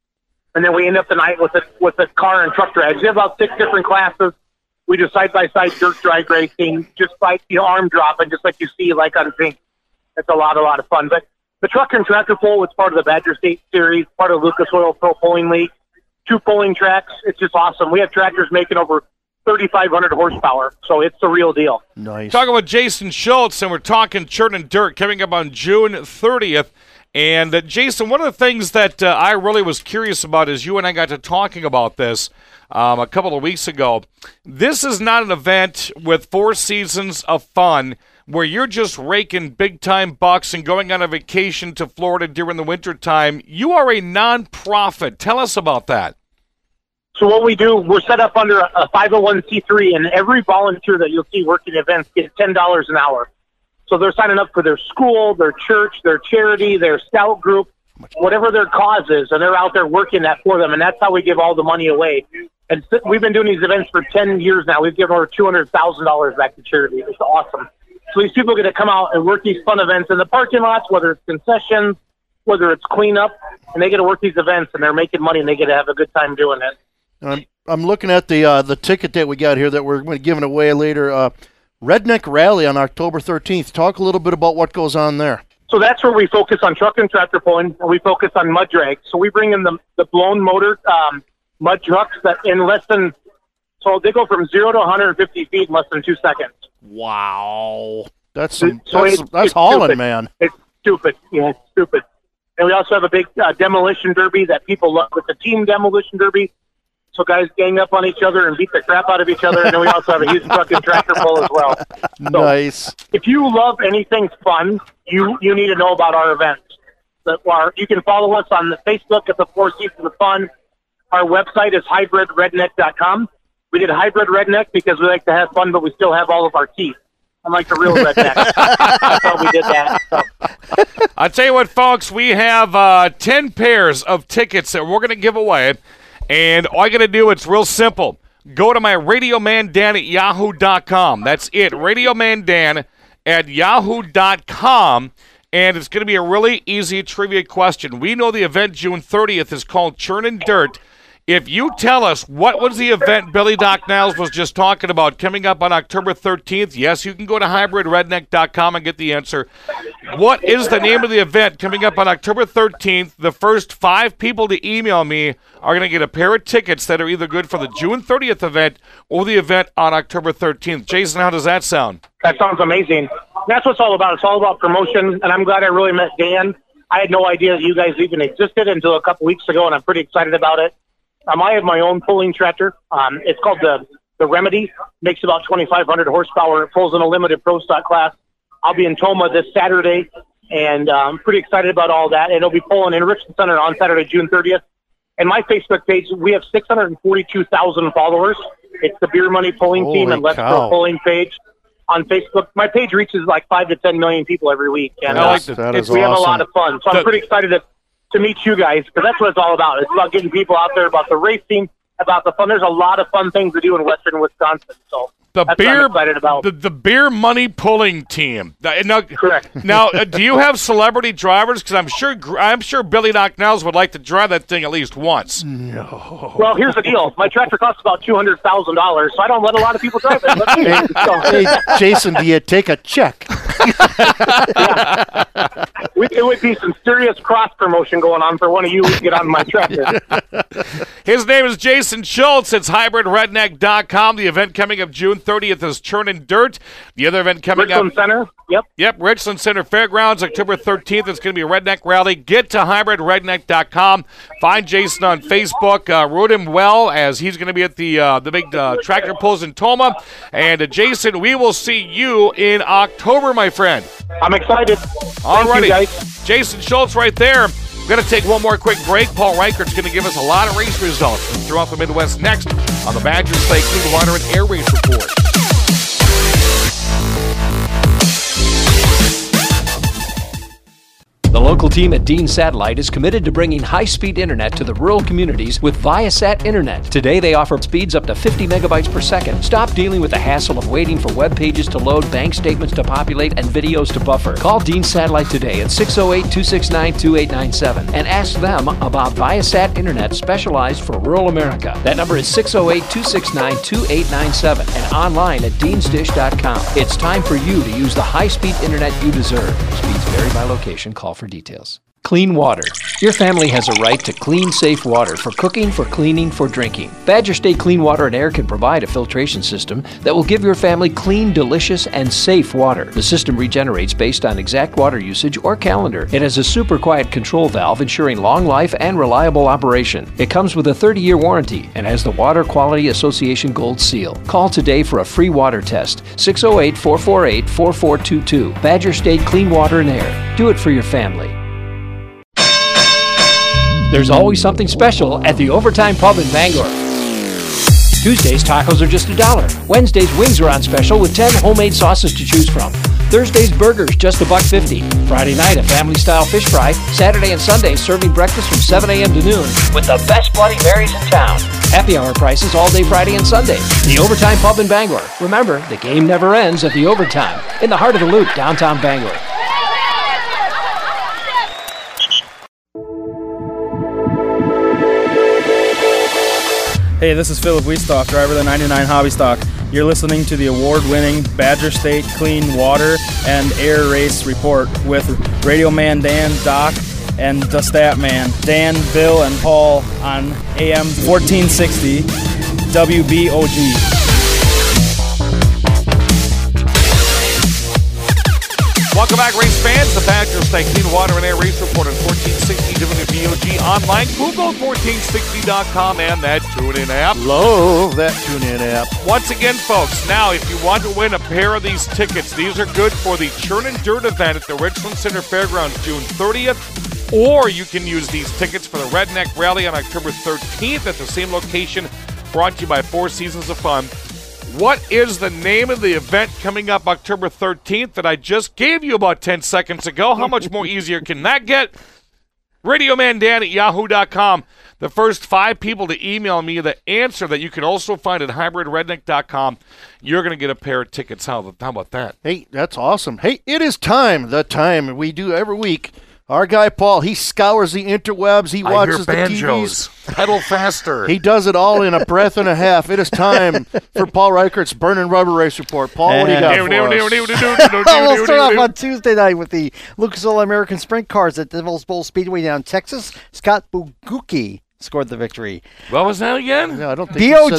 we end up the night with the car and truck drags. We have about 6 different classes. We do side-by-side dirt drag racing, just like arm dropping, just like you see like on Zink. It's a lot of fun. But the truck and tractor pull was part of the Badger State Series, part of Lucas Oil Pro Pulling League. 2 pulling tracks. It's just awesome. We have tractors making over 3,500 horsepower, so it's the real deal. Nice. Talking with Jason Schultz, and we're talking Churning Dirt coming up on June 30th. And Jason, one of the things that I really was curious about is you and I got to talking about this a couple of weeks ago. This is not an event with 4 seasons of fun where you're just raking big-time bucks and going on a vacation to Florida during the wintertime. You are a non-profit. Tell us about that. So what we do, we're set up under a 501c3, and every volunteer that you'll see working events gets $10 an hour. So they're signing up for their school, their church, their charity, their scout group, whatever their cause is, and they're out there working that for them, and that's how we give all the money away. And we've been doing these events for 10 years now. We've given over $200,000 back to charity. It's awesome. So these people get to come out and work these fun events in the parking lots, whether it's concessions, whether it's cleanup, and they get to work these events, and they're making money, and they get to have a good time doing it. I'm looking at the ticket that we got here that we're giving away later. Redneck Rally on October 13th. Talk a little bit about what goes on there. So that's where we focus on truck and tractor pulling, and we focus on mud drags. So we bring in the blown motor mud trucks that in less than, so they go from 0 to 150 feet in less than 2 seconds. Wow. That's it's hauling, stupid. Man. It's stupid. Yeah, it's stupid. And we also have a big demolition derby that people love. It's a team demolition derby. So guys gang up on each other and beat the crap out of each other. And then we also have a huge truck and tractor pull as well. So nice. If you love anything fun, you need to know about our events. You can follow us on the Facebook at the 4 Seasons of Fun. Our website is hybridredneck.com. We did Hybrid Redneck because we like to have fun, but we still have all of our teeth. Unlike the real redneck. That's how we did that. So. I'll tell you what, folks, we have 10 pairs of tickets that we're going to give away. And all you got to do, it's real simple. Go to my RadioManDan@yahoo.com. That's it, RadioManDan@yahoo.com. And it's going to be a really easy trivia question. We know the event June 30th is called Churning Dirt. If you tell us what was the event Billy Doc Niles was just talking about coming up on October 13th, yes, you can go to hybridredneck.com and get the answer. What is the name of the event coming up on October 13th? The first 5 people to email me are going to get a pair of tickets that are either good for the June 30th event or the event on October 13th. Jason, how does that sound? That sounds amazing. That's what it's all about. It's all about promotion, and I'm glad I really met Dan. I had no idea that you guys even existed until a couple weeks ago, and I'm pretty excited about it. I have my own pulling tractor. It's called the Remedy. Makes about 2,500 horsepower. It pulls in a limited pro stock class. I'll be in Toma this Saturday, and I'm pretty excited about all that. And it'll be pulling in Richland Center on Saturday, June 30th. And my Facebook page, we have 642,000 followers. It's the Beer Money Pulling Team and Let's Go Pulling page on Facebook. My page reaches like 5 to 10 million people every week, and that is we have a awesome. lot of fun. So I'm pretty excited to meet you guys, because that's what it's all about. It's about getting people out there, about the racing, about the fun. There's a lot of fun things to do in Western Wisconsin. So that's what I'm excited about. The Beer Money Pulling Team. Now, correct. Now, do you have celebrity drivers? Because I'm sure Billy Doc Niles would like to drive that thing at least once. No. Well, here's the deal. My tractor costs about $200,000, so I don't let a lot of people drive it. Hey, Jason, do you take a check? It would be some serious cross promotion going on for one of you to get on my tractor. His name is Jason Schultz. It's hybridredneck.com. The event coming up June 30th is Churnin' Dirt. The other event coming Richland Center. Yep, Richland Center Fairgrounds, October 13th. It's going to be a Redneck Rally. Get to hybridredneck.com. Find Jason on Facebook. Root him well, as he's going to be at the big tractor pulls in Toma. And Jason, we will see you in October, my friend. I'm excited. All Thank righty. you, guys. Jason Schultz right there. We're going to take one more quick break. Paul Reichert's going to give us a lot of race results from throughout the Midwest next on the Badger Slate Clean Water and Air Race Report. The local team at Dean Satellite is committed to bringing high-speed internet to the rural communities with Viasat Internet. Today, they offer speeds up to 50 megabytes per second. Stop dealing with the hassle of waiting for web pages to load, bank statements to populate, and videos to buffer. Call Dean Satellite today at 608-269-2897 and ask them about Viasat Internet specialized for rural America. That number is 608-269-2897 and online at deansdish.com. It's time for you to use the high-speed internet you deserve. Speeds vary by location. Call for details. Clean water. Your family has a right to clean, safe water for cooking, for cleaning, for drinking. Badger State Clean Water and Air can provide a filtration system that will give your family clean, delicious, and safe water. The system regenerates based on exact water usage or calendar. It has a super quiet control valve ensuring long life and reliable operation. It comes with a 30-year warranty and has the Water Quality Association Gold Seal. Call today for a free water test. 608-448-4422. Badger State Clean Water and Air. Do it for your family. There's always something special at the Overtime Pub in Bangor. Tuesdays, tacos are just $1. Wednesdays, wings are on special with 10 homemade sauces to choose from. Thursdays, burgers, just $1.50. Friday night, a family-style fish fry. Saturday and Sunday, serving breakfast from 7 a.m. to noon with the best Bloody Marys in town. Happy hour prices all day Friday and Sunday. The Overtime Pub in Bangor. Remember, the game never ends at the Overtime, in the heart of the Loop, downtown Bangor. Hey, this is Philip Wiestock, driver of the 99 Hobby Stock. You're listening to the award-winning Badger State Clean Water and Air Race Report with Radio Man Dan, Doc, and the Stat Man, Dan, Bill, and Paul on AM 1460 WBOG. Welcome back, race fans. The Badger State Clean Water and Air Race Report on 1460 WBOG online, Google1460.com, and that TuneIn app. Love that TuneIn app. Once again, folks, now if you want to win a pair of these tickets, these are good for the Churnin' Dirt event at the Richland Center Fairgrounds June 30th, or you can use these tickets for the Redneck Rally on October 13th at the same location, brought to you by Four Seasons of Fun. What is the name of the event coming up October 13th that I just gave you about 10 seconds ago? How much more easier can that get? RadioManDan at yahoo.com. The first 5 people to email me the answer that you can also find at hybridredneck.com, you're going to get a pair of tickets. How about that? Hey, that's awesome. Hey, it is time, the time we do every week. Our guy Paul, he scours the interwebs. He watches the banjos. TVs. Pedal faster. He does it all in a breath and a half. It is time for Paul Reichert's Burning Rubber Race Report. Paul, what do you got for us? We'll start off on Tuesday night with the Lucas Oil American Sprint Cars at Devil's Bowl Speedway down in Texas. Scott Bogucki scored the victory. What was that again? Yeah, I don't think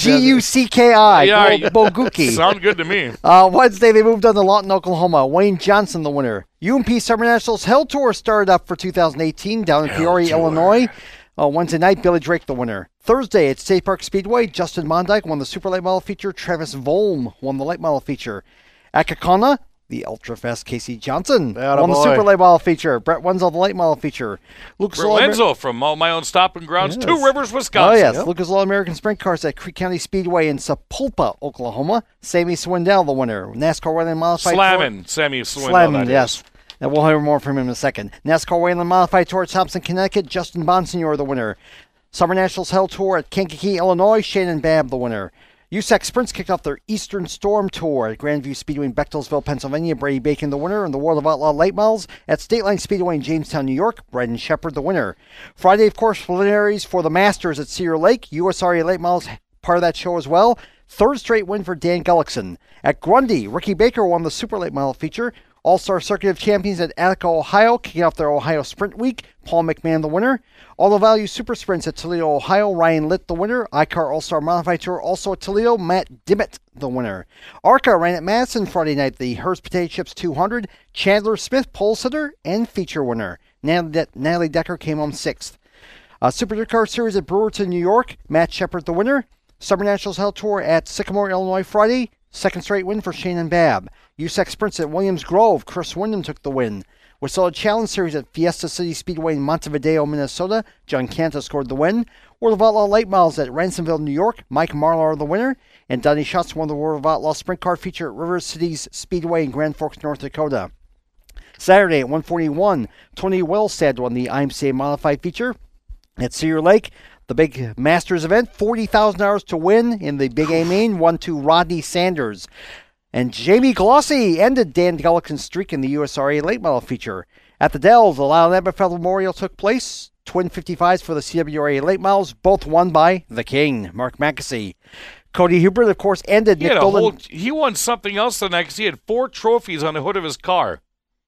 Bogucki. Bogucki. Sound good to me. Wednesday, they moved on to Lawton, Oklahoma. Wayne Johnson, the winner. UMP Summer Nationals Hell Tour started up for 2018 down in Peoria, Illinois. Wednesday night, Billy Drake, the winner. Thursday at State Park Speedway, Justin Mondyke won the Super Late Model feature. Travis Volm won the Late Model feature. At Kaukauna, the ultra-fast Casey Johnson won the Super Late Model feature. Brett Wenzel, the Late Model feature. Brett Wenzel from My Own Stopping Grounds, Yes. 2 Rivers, Wisconsin. Oh, yes. Lucas Oil American Sprint Cars at Creek County Speedway in Sapulpa, Oklahoma. Sammy Swindell, the winner. NASCAR Wayland Modified Slamming Sammy Swindell. Slamming, yes. And we'll hear more from him in a second. NASCAR Wayland Modified Tour at Thompson, Connecticut. Justin Bonsignor, the winner. Summer Nationals Hell Tour at Kankakee, Illinois. Shannon Babb, the winner. USAC Sprints kicked off their Eastern Storm Tour at Grandview Speedway in Bechtelsville, Pennsylvania. Brady Bacon, the winner, and the World of Outlaw Late Models at State Line Speedway in Jamestown, New York. Brendan Shepard, the winner. Friday, of course, preliminaries for the Masters at Cedar Lake. USRA Late Models part of that show as well. Third straight win for Dan Gullickson. At Grundy, Ricky Baker won the Super Late Model feature. All-Star Circuit of Champions at Attica, Ohio, kicking off their Ohio Sprint Week. Paul McMahon, the winner. All the Value Super Sprints at Toledo, Ohio. Ryan Litt, the winner. iCar All-Star Modified Tour also at Toledo. Matt Dimmitt, the winner. ARCA ran at Madison Friday night. The Hearst Potato Chips 200. Chandler Smith, pole sitter and feature winner. Natalie Decker came home 6th. Supercar Series at Brewerton, New York. Matt Shepard, the winner. Summer Nationals Hell Tour at Sycamore, Illinois, Friday. Second straight win for Shannon Babb. USAC Sprints at Williams Grove. Chris Wyndham took the win. Wasilla Challenge Series at Fiesta City Speedway in Montevideo, Minnesota. John Canta scored the win. World of Outlaw Late Models at Ransomville, New York. Mike Marlar, the winner. And Donnie Schatz won the World of Outlaw Sprint Car feature at River Cities Speedway in Grand Forks, North Dakota. Saturday at 141, Tony Wellstad won the IMCA Modified feature at Cedar Lake. The big Masters event, $40,000 to win in the Big A main, won to Rodney Sanders. And Jamie Glossy ended Dan Gullickson's streak in the USRA Late Model feature. At the Dells, the Lyle Eberfeld Memorial took place. Twin 55s for the CWRA Late Models, both won by the King, Mark Mackesy. Cody Hubert, of course, ended Nick Dolan. He won something else the next. He had 4 trophies on the hood of his car.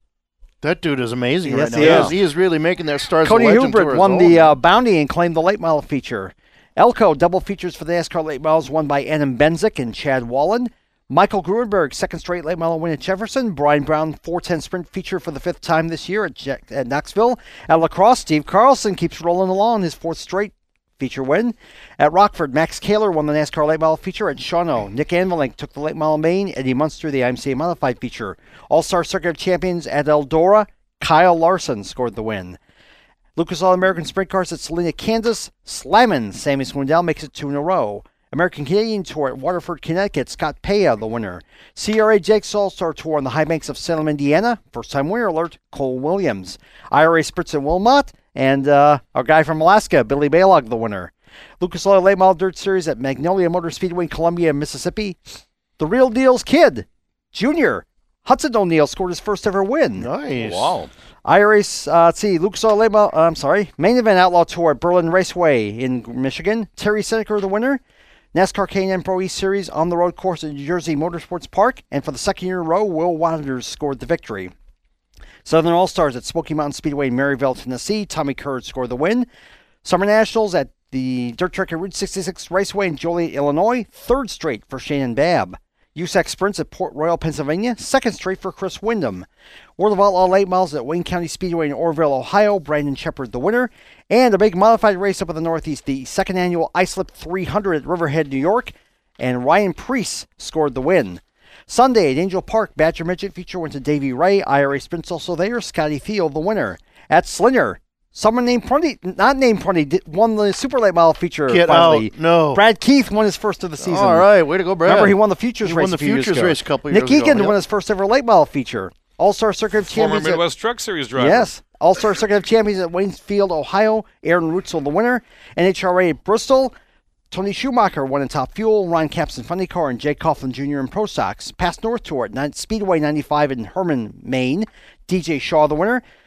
That dude is amazing Yes, right he now. is. He is really making that Stars Cody of Legend Hubert tour won his own. the Bounty and claimed the Late Model feature. Elko double features for the NASCAR Late Models won by Adam Benzik and Chad Wallen. Michael Gruenberg, second straight Late Model win at Jefferson. Brian Brown, 410 Sprint feature for the 5th time this year at Knoxville. At La Crosse, Steve Carlson keeps rolling along, his 4th straight feature win. At Rockford, Max Kaler won the NASCAR Late Model feature at Shawano. Nick Anvilink took the Late Model main. Eddie Munster, the IMCA Modified feature. All-Star Circuit of Champions at Eldora. Kyle Larson scored the win. Lucas Oil American Sprint Cars at Salina, Kansas. Slammin' Sammy Swindell makes it 2 in a row. American Canadian Tour at Waterford, Connecticut. Scott Paya, the winner. CRA Jake's All-Star Tour on the high banks of Salem, Indiana. First-time winner alert, Cole Williams. IRA Spritz at Wilmot. And our guy from Alaska, Billy Balog, the winner. Lucas Oil Late Model Dirt Series at Magnolia Motor Speedway in Columbia, Mississippi. The Real Deal's kid, Junior. Hudson O'Neill scored his first ever win. Nice. Wow. Lucas Oil Late Model, Main Event Outlaw Tour at Berlin Raceway in Michigan. Terry Seneker, the winner. NASCAR K&N Pro East Series on the road course at New Jersey Motorsports Park. And for the second year in a row, Will Waters scored the victory. Southern All-Stars at Smoky Mountain Speedway in Maryville, Tennessee. Tommy Kerr scored the win. Summer Nationals at the Dirt Track at Route 66 Raceway in Joliet, Illinois. 3rd straight for Shannon Babb. USAC Sprints at Port Royal, Pennsylvania. 2nd straight for Chris Wyndham. World of Outlaw Late Models at Wayne County Speedway in Orrville, Ohio. Brandon Shepard, the winner. And a big modified race up in the Northeast, the 2nd annual Islip 300 at Riverhead, New York. And Ryan Preece scored the win. Sunday at Angel Park, Badger Midget feature went to Davey Ray. IRA Sprints also there. Scotty Field, the winner. At Slinger, someone named Prunty, not named Prunty, won the Super Late Model feature. Get finally. out. No. Brad Keith won his first of the season. All right. Way to go, Brad. Remember, he won the Futures He race won the a few years Futures ago. race a couple years Nick ago. Egan Yep. won his first ever Late Model feature. All-Star Circuit of Former Champions. Midwest Truck Series driver. Yes. All-Star Circuit of Champions at Waynesfield, Ohio. Aaron Rutzel, the winner. NHRA at Bristol. Tony Schumacher won in Top Fuel. Ron Capps in Funny Car and Jake Coughlin Jr. in Pro Stocks. Past North Tour at Speedway 95 in Herman, Maine. DJ Shaw, the winner.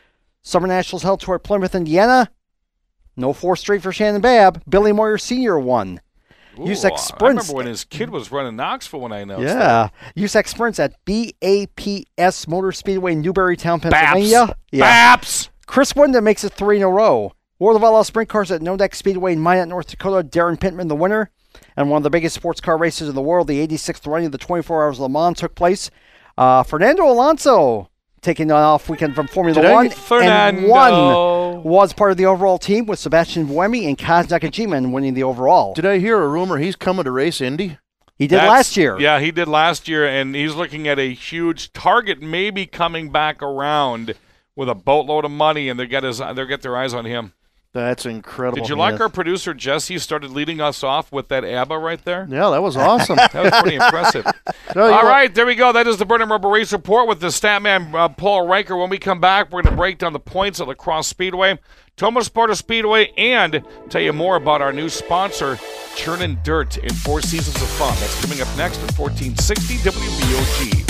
Summer Nationals held toward Plymouth, Indiana. No 4th straight for Shannon Babb. Billy Moyer Sr. won. USAC Sprints. I remember when his kid was running Knoxville when I announced that. USAC Sprints at BAPS Motor Speedway in Newberrytown, Pennsylvania. BAPS! Chris Wyndham makes it 3 in a row. World of Outlaw Sprint Cars at Nodex Speedway in Minot, North Dakota. Darren Pittman, the winner. And one of the biggest sports car races in the world, the 86th running of the 24 Hours of Le Mans took place. Fernando Alonso taking an off weekend from Formula One. And won. Was part of the overall team with Sebastian Buemi and Kaz Nakajima winning the overall. Did I hear a rumor he's coming to race Indy? He did last year. Yeah, he did last year, and he's looking at a huge target maybe coming back around with a boatload of money, and they get their eyes on him. That's incredible. Did you like our producer, Jesse, started leading us off with that ABBA right there? Yeah, that was awesome. That was pretty impressive. All right, there we go. That is the Burnham Rubber Race Report with the Statman Paul Riker. When we come back, we're going to break down the points at La Crosse Speedway, Tomah Sparta Speedway, and tell you more about our new sponsor, Churnin' Dirt in 4 Seasons of Fun. That's coming up next at 1460 WBOG.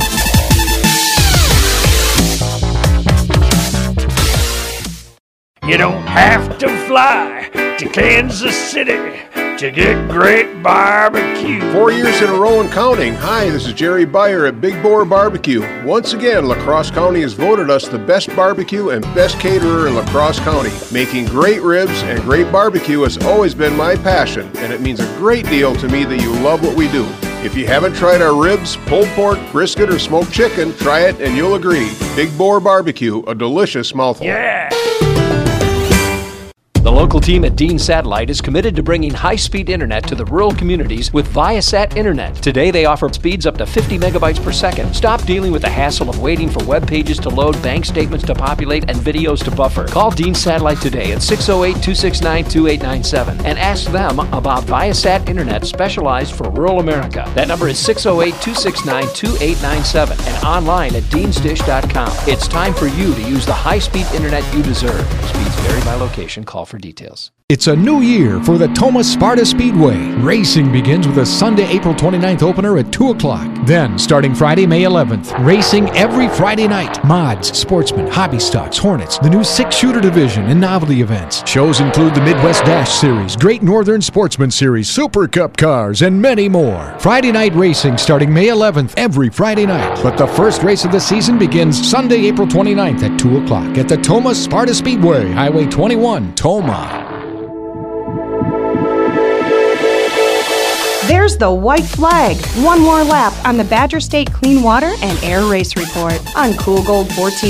You don't have to fly to Kansas City to get great barbecue. 4 years in a row and counting. Hi, this is Jerry Beyer at Big Boar Barbecue. Once again, La Crosse County has voted us the best barbecue and best caterer in La Crosse County. Making great ribs and great barbecue has always been my passion, and it means a great deal to me that you love what we do. If you haven't tried our ribs, pulled pork, brisket, or smoked chicken, try it and you'll agree. Big Boar Barbecue, a delicious mouthful. Yeah! The local team at Dean Satellite is committed to bringing high-speed internet to the rural communities with Viasat Internet. Today, they offer speeds up to 50 megabytes per second. Stop dealing with the hassle of waiting for web pages to load, bank statements to populate, and videos to buffer. Call Dean Satellite today at 608-269-2897 and ask them about Viasat Internet specialized for rural America. That number is 608-269-2897 and online at deansdish.com. It's time for you to use the high-speed internet you deserve. Speeds vary by location. Call for details. It's a new year for the Tomah Sparta Speedway. Racing begins with a Sunday, April 29th opener at 2 o'clock. Then, starting Friday, May 11th, racing every Friday night. Mods, Sportsman, Hobby Stocks, Hornets, the new 6-shooter division, and novelty events. Shows include the Midwest Dash Series, Great Northern Sportsman Series, Super Cup cars, and many more. Friday night racing starting May 11th every Friday night. But the first race of the season begins Sunday, April 29th at 2 o'clock at the Tomah Sparta Speedway, Highway 21, Tomah. There's the white flag. One more lap on the Badger State Clean Water and Air Race Report on Cool Gold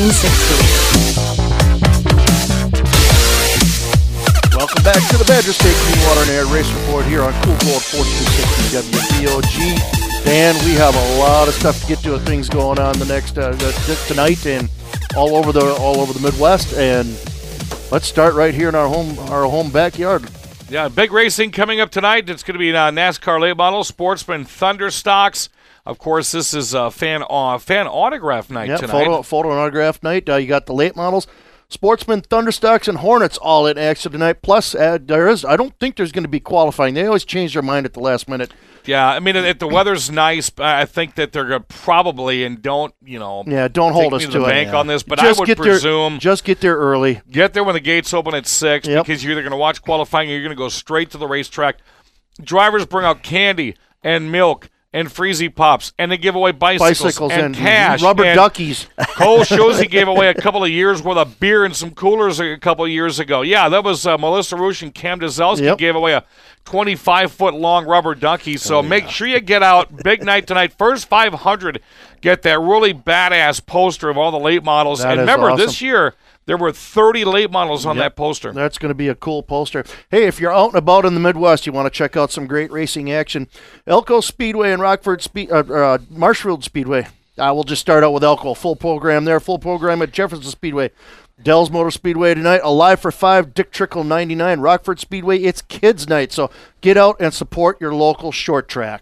1460. Welcome back to the Badger State Clean Water and Air Race Report here on Cool Gold 1460 WBOG. Dan, we have a lot of stuff to get to, things going on the next tonight and all over the Midwest. And let's start right here in our home backyard. Yeah, big racing coming up tonight. It's going to be NASCAR late model, Sportsman Thunder Stocks. Of course, this is a fan autograph night tonight. Photo and autograph night. You got the late models, Sportsman, Thunder Stocks, and Hornets all in action tonight. Plus, I don't think there's going to be qualifying. They always change their mind at the last minute. Yeah, I mean, if the weather's nice, I think that they're going to probably, and don't hold us to bank on this, but just I would presume just get there early. Get there when the gates open at 6, because you're either going to watch qualifying or you're going to go straight to the racetrack. Drivers bring out candy and milk and Freezy Pops, and they give away bicycles and cash. Rubber duckies. Cole Shozy gave away a couple of years worth of beer and some coolers a couple of years ago. Yeah, that was Melissa Roosh and Cam Dzelski gave away a 25-foot-long rubber ducky. So make sure you get out. Big night tonight. First 500 get that really badass poster of all the late models. And remember, awesome. This year, there were 30 late models on that poster. That's going to be a cool poster. Hey, if you're out and about in the Midwest, you want to check out some great racing action, Elko Speedway and Marshfield Speedway. We'll just start out with Elko. Full program there. Full program at Jefferson Speedway. Dell's Motor Speedway tonight. Alive for 5, Dick Trickle 99. Rockford Speedway, it's kids' night. So get out and support your local short track.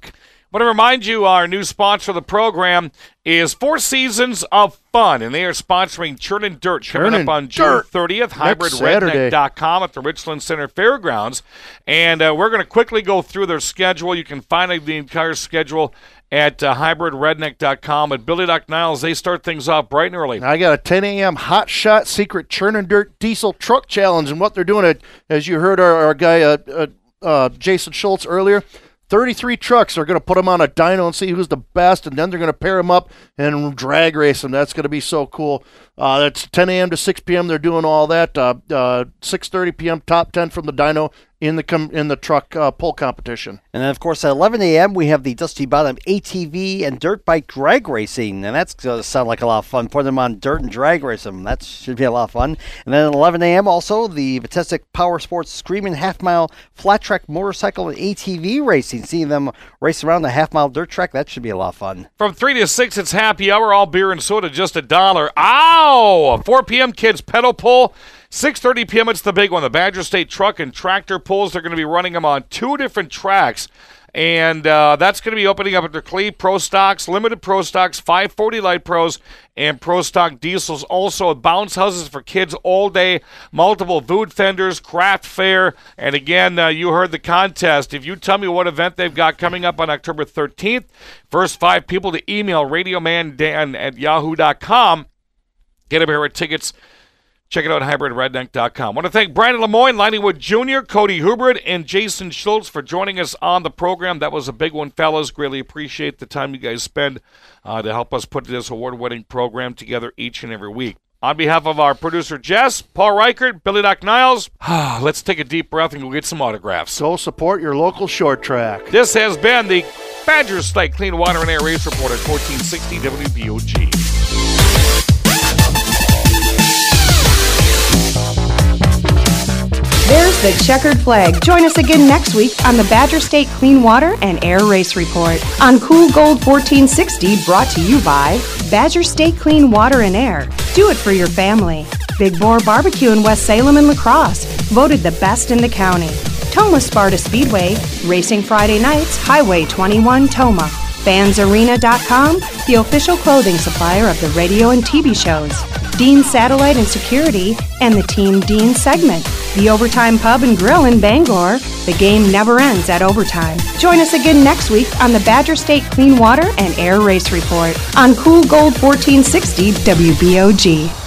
I want to remind you, our new sponsor of the program is Four Seasons of Fun, and they are sponsoring Churn and Dirt coming up on June 30th, hybridredneck.com at the Richland Center Fairgrounds. And we're going to quickly go through their schedule. You can find the entire schedule at hybridredneck.com. At Billy Doc Niles, they start things off bright and early. I got a 10 a.m. Hot Shot Secret Churn and Dirt Diesel Truck Challenge, and what they're doing, as you heard our guy Jason Schultz earlier, 33 trucks. They're going to put them on a dyno and see who's the best, and then they're going to pair them up and drag race them. That's going to be so cool. That's 10 a.m. to 6 p.m. They're doing all that. 6:30 p.m. top 10 from the dyno in the truck pull competition. And then, of course, at 11 a.m., we have the Dusty Bottom ATV and dirt bike drag racing. And that's going to sound like a lot of fun. Put them on dirt and drag race them. That should be a lot of fun. And then at 11 a.m., also, the Vitestic Power Sports Screaming Half-Mile Flat Track Motorcycle and ATV racing. Seeing them race around the half-mile dirt track, that should be a lot of fun. From 3 to 6, it's happy hour. All beer and soda, just $1. Ow! 4 p.m., kids pedal pull. 6:30 p.m., it's the big one. The Badger State Truck and Tractor Pulls. They're going to be running them on 2 different tracks. And that's going to be opening up at the Clee Pro Stocks, Limited Pro Stocks, 540 Light Pros, and Pro Stock Diesels. Also, bounce houses for kids all day, multiple food vendors, craft fair. And again, you heard the contest. If you tell me what event they've got coming up on October 13th, first 5 people to email radiomandan@yahoo.com. Get a pair of tickets. Check it out at hybridredneck.com. I want to thank Brandon Lemoyne, Lonnie Wood Jr., Cody Hubert, and Jason Schultz for joining us on the program. That was a big one, fellas. Greatly appreciate the time you guys spend to help us put this award-winning program together each and every week. On behalf of our producer, Jess, Paul Reichert, Billy Doc Niles, let's take a deep breath and go get some autographs. Go support your local short track. This has been the Badger State Clean Water and Air Race Report at 1460 WBOG. There's the checkered flag. Join us again next week on the Badger State Clean Water and Air Race Report on Cool Gold 1460, brought to you by Badger State Clean Water and Air. Do it for your family. Big Boar Barbecue in West Salem and La Crosse, voted the best in the county. Toma Sparta Speedway, racing Friday nights, Highway 21, Toma. FansArena.com, the official clothing supplier of the radio and TV shows. Dean Satellite and Security, and the Team Dean segment. The Overtime Pub and Grill in Bangor. The game never ends at overtime. Join us again next week on the Badger State Clean Water and Air Race Report on Cool Gold 1460 WBOG.